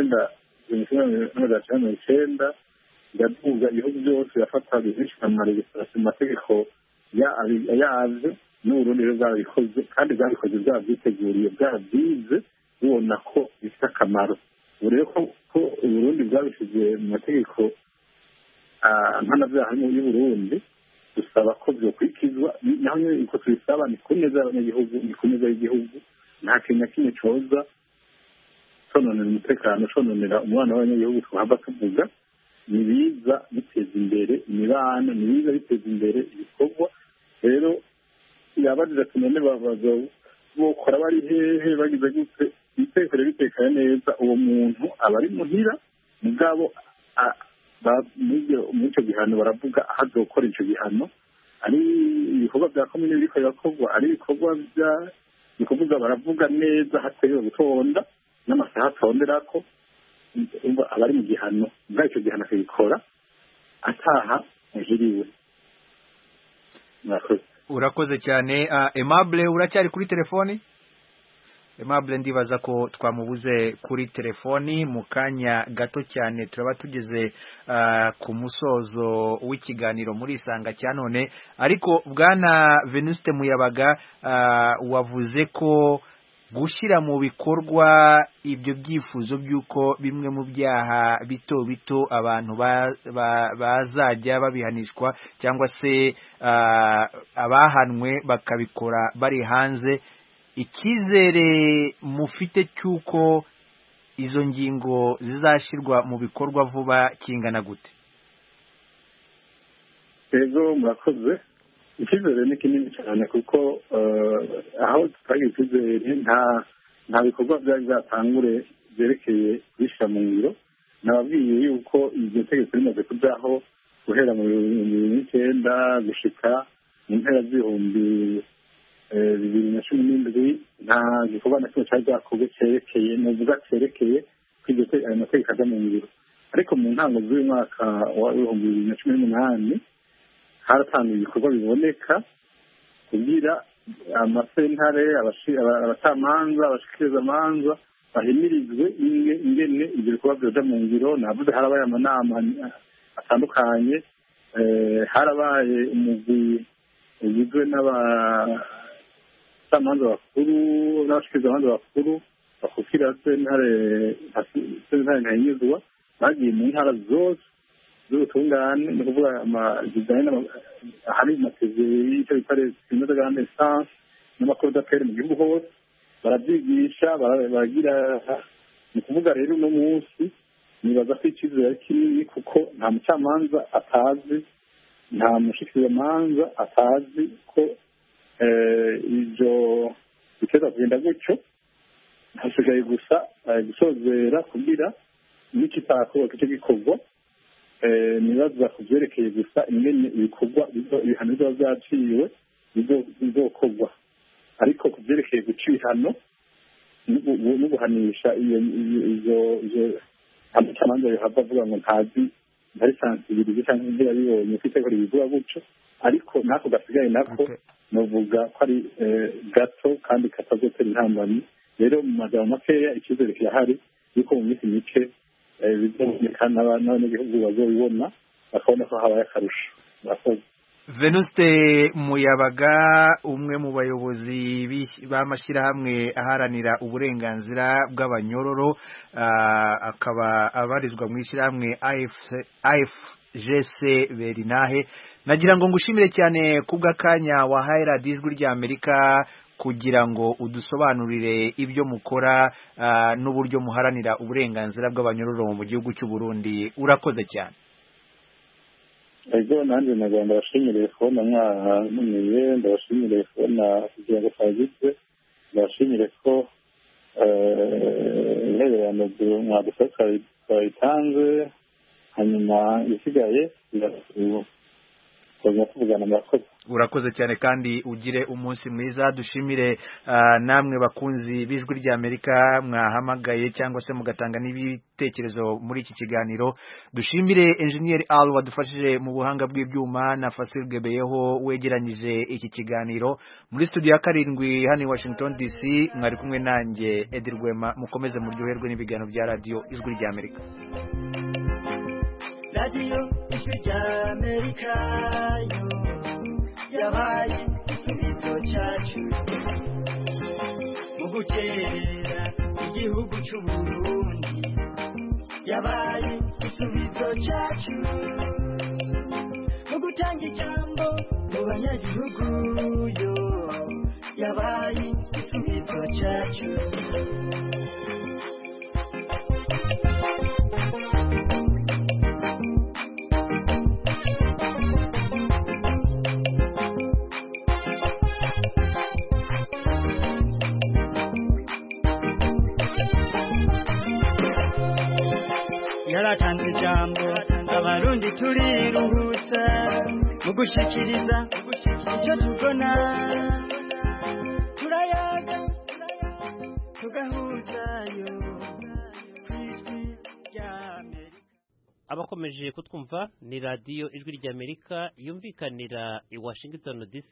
1990 ndavuga ibihugu byose yafata bishika mu mategeko yaje n'Uburundi rero bwabikoze kandi bwabikoze byabyiteguriye byabyize ubona ko bifite akamaro. Urebe ko Uburundi bwabishyize mu mategeko mpanabyaha y'Uburundi, dusaba ko byokurikizwa naho nyine uko tubisaba ni ku neza y'abanyagihugu, ni ku neza y'igihugu. Nta kintu na kimwe coza cononera umutekano, cononera umubano w'abanyagihugu. Tuhava tuvuga ni biza biteza imbere imibano, ni biza biteza imbere ibikorwa. Rero yabajije ati none bokora bari hehe bagize gute? Bitekere bitekanye neza, uwo muntu aba ari muhira mugabo muri icyo gihano baravuga aho azokora icyo gihano, ari ibikorwa bya komine biriko birakorwa, ari ibikorwa ni kuvuga baravuga neza hatewe gutonda n'amasaha atonderako abari mu gihano ubwo icyo gihano akabikora ataha muhiriwe. Urakoze cyane. Aimable uracyari kuri telefoni? Aimable ndibaza ko twamubuze kuri telefoni. Mu kanya gato cyane turaba tugeze ku musozo w'ikiganiro muri Isanga cya none, ariko bwana Venuste Muyabaga wavuze ko gushyira mu bikorwa ibyo byifuzo by'uko bimwe mu byaha bito bito abantu bazajya babihanishwa cyangwa se abahanwe bakabikora bari hanze, icyizere mufite cy'uko izo ngingo zizashyirwa mu bikorwa vuba kingana gute? Yego murakoze. Icyizere ni kinini cyane kuko aho tutagira icyizere nta bikorwa byari byatangure byerekeye kubishyira mu ngiro. Nababwiye yuko iryo tegeko rimaze kujaho guhera mu 2009 gushika mu mpera z'ibihumbi 2017 nta gikorwa na kimwe cyari cyakorwa cyerekeye nuvuga cyerekeye ko ayo mategeko aja mu ngiro. Ariko mu ntango z'uyu mwaka wa 2018 haratangiye ibikorwa biboneka kugira amasentare abacamanza abashikirizamanza bahimirizwe ingene ibyo bikorwa byoja mu ngiro. Navuze harabaye amanama atandukanye, harabaye umugwi ugizwe n'abacamanza bakuru n'abashikirizamanza bakuru bakukira sentare ntahinyuzwa, bagiye mu ntara zose z'ubutungane, ni ukuvuga hari amateze y'icyo bita resinode de grande instance n'amakuru d'apel mu gihugu hose barabyigisha baragira. Ni ukuvuga rero uno munsi nibaza ko icyizere ari kinini kuko nta mucamanza atazi, nta mushikirizamanza atazi ko ibyo biteza kugenda gutyo. Hasigaye gusa gusozera kugira n'ikitakorwa kicyo gikorwa. Nibaza ku byerekeye gusa ingene ibikorwa ibihano biba byaciwe bizokorwa, ariko ku byerekeye guca ibihano no guhanisha izo amacamanza yohava avuga ngo ntazi ntari sansibirize cyangwa ibyo yabibonye ko itegeko ribivuga gutyo, ariko nako gasigaye nako novuga ko ari gato kandi katazotera intambamyi. Rero mu majambo makeya icyizere kirahari yuko mu minsi mike bizoboneka n'abanyagihugu bazobibona bakabona ko habaye akarusho. Murakoze. Venuste Muyabaga, umwe mu bayobozi b'amashyirahamwe aharanira uburenganzira bw'abanyororo, akaba abarizwa mu ishyirahamwe AFGC Berinahe. Nagira ngo ngushimire cyane kubw'akanya wahaye radiyo Ijwi ry'Amerika kugira ngo udusobanurire ibyo mukora n'uburyo muharanira uburenganzira bw'abanyororo mu gihugu cy'u Burundi. Urakoze cyane. Ego nanjye nagomba ndabashimire kubona mwantumiye, ndabashimire kubona kugira ngo twagizwe, ndabashimire ko intererano mwadufasha twayitanze, hanyuma isigaye tugomba kuvugana. Murakoze. Urakoze cyane kandi ugire umunsi mwiza. Dushimire namwe bakunzi b'Ijwi ry'Amerika mwahamagaye cyangwa se mugatanga n'ibitekerezo muri iki kiganiro. Dushimire Engineer Al wadufashije mu buhanga bw'ibyuma na Fasil Gebeyeho wegeranyije iki kiganiro. Muri studio ya 7 hano i Washington DC mwari kumwe nanjye Edir Rwema. Mukomeze muryoherwe n'ibiganiro bya radio Ijwi ry'Amerika. Radio Ijwi ry'Amerika yabaye igisubizo cyacu mu gukerera igihugu cy'u Burundi, yabaye igisubizo cyacu mu gutanga ijambo mu banyagihugu, yo yabaye igisubizo cyacu. Yaratanze ijambo abarundi turiruhutsa mu gushikiriza icyo tubona, turayaga tugahuzayo kw'ijwi ry'Amerika. Abakomeje kutwumva ni radiyo ijwi ry'Amerika yumvikanira i Washington DC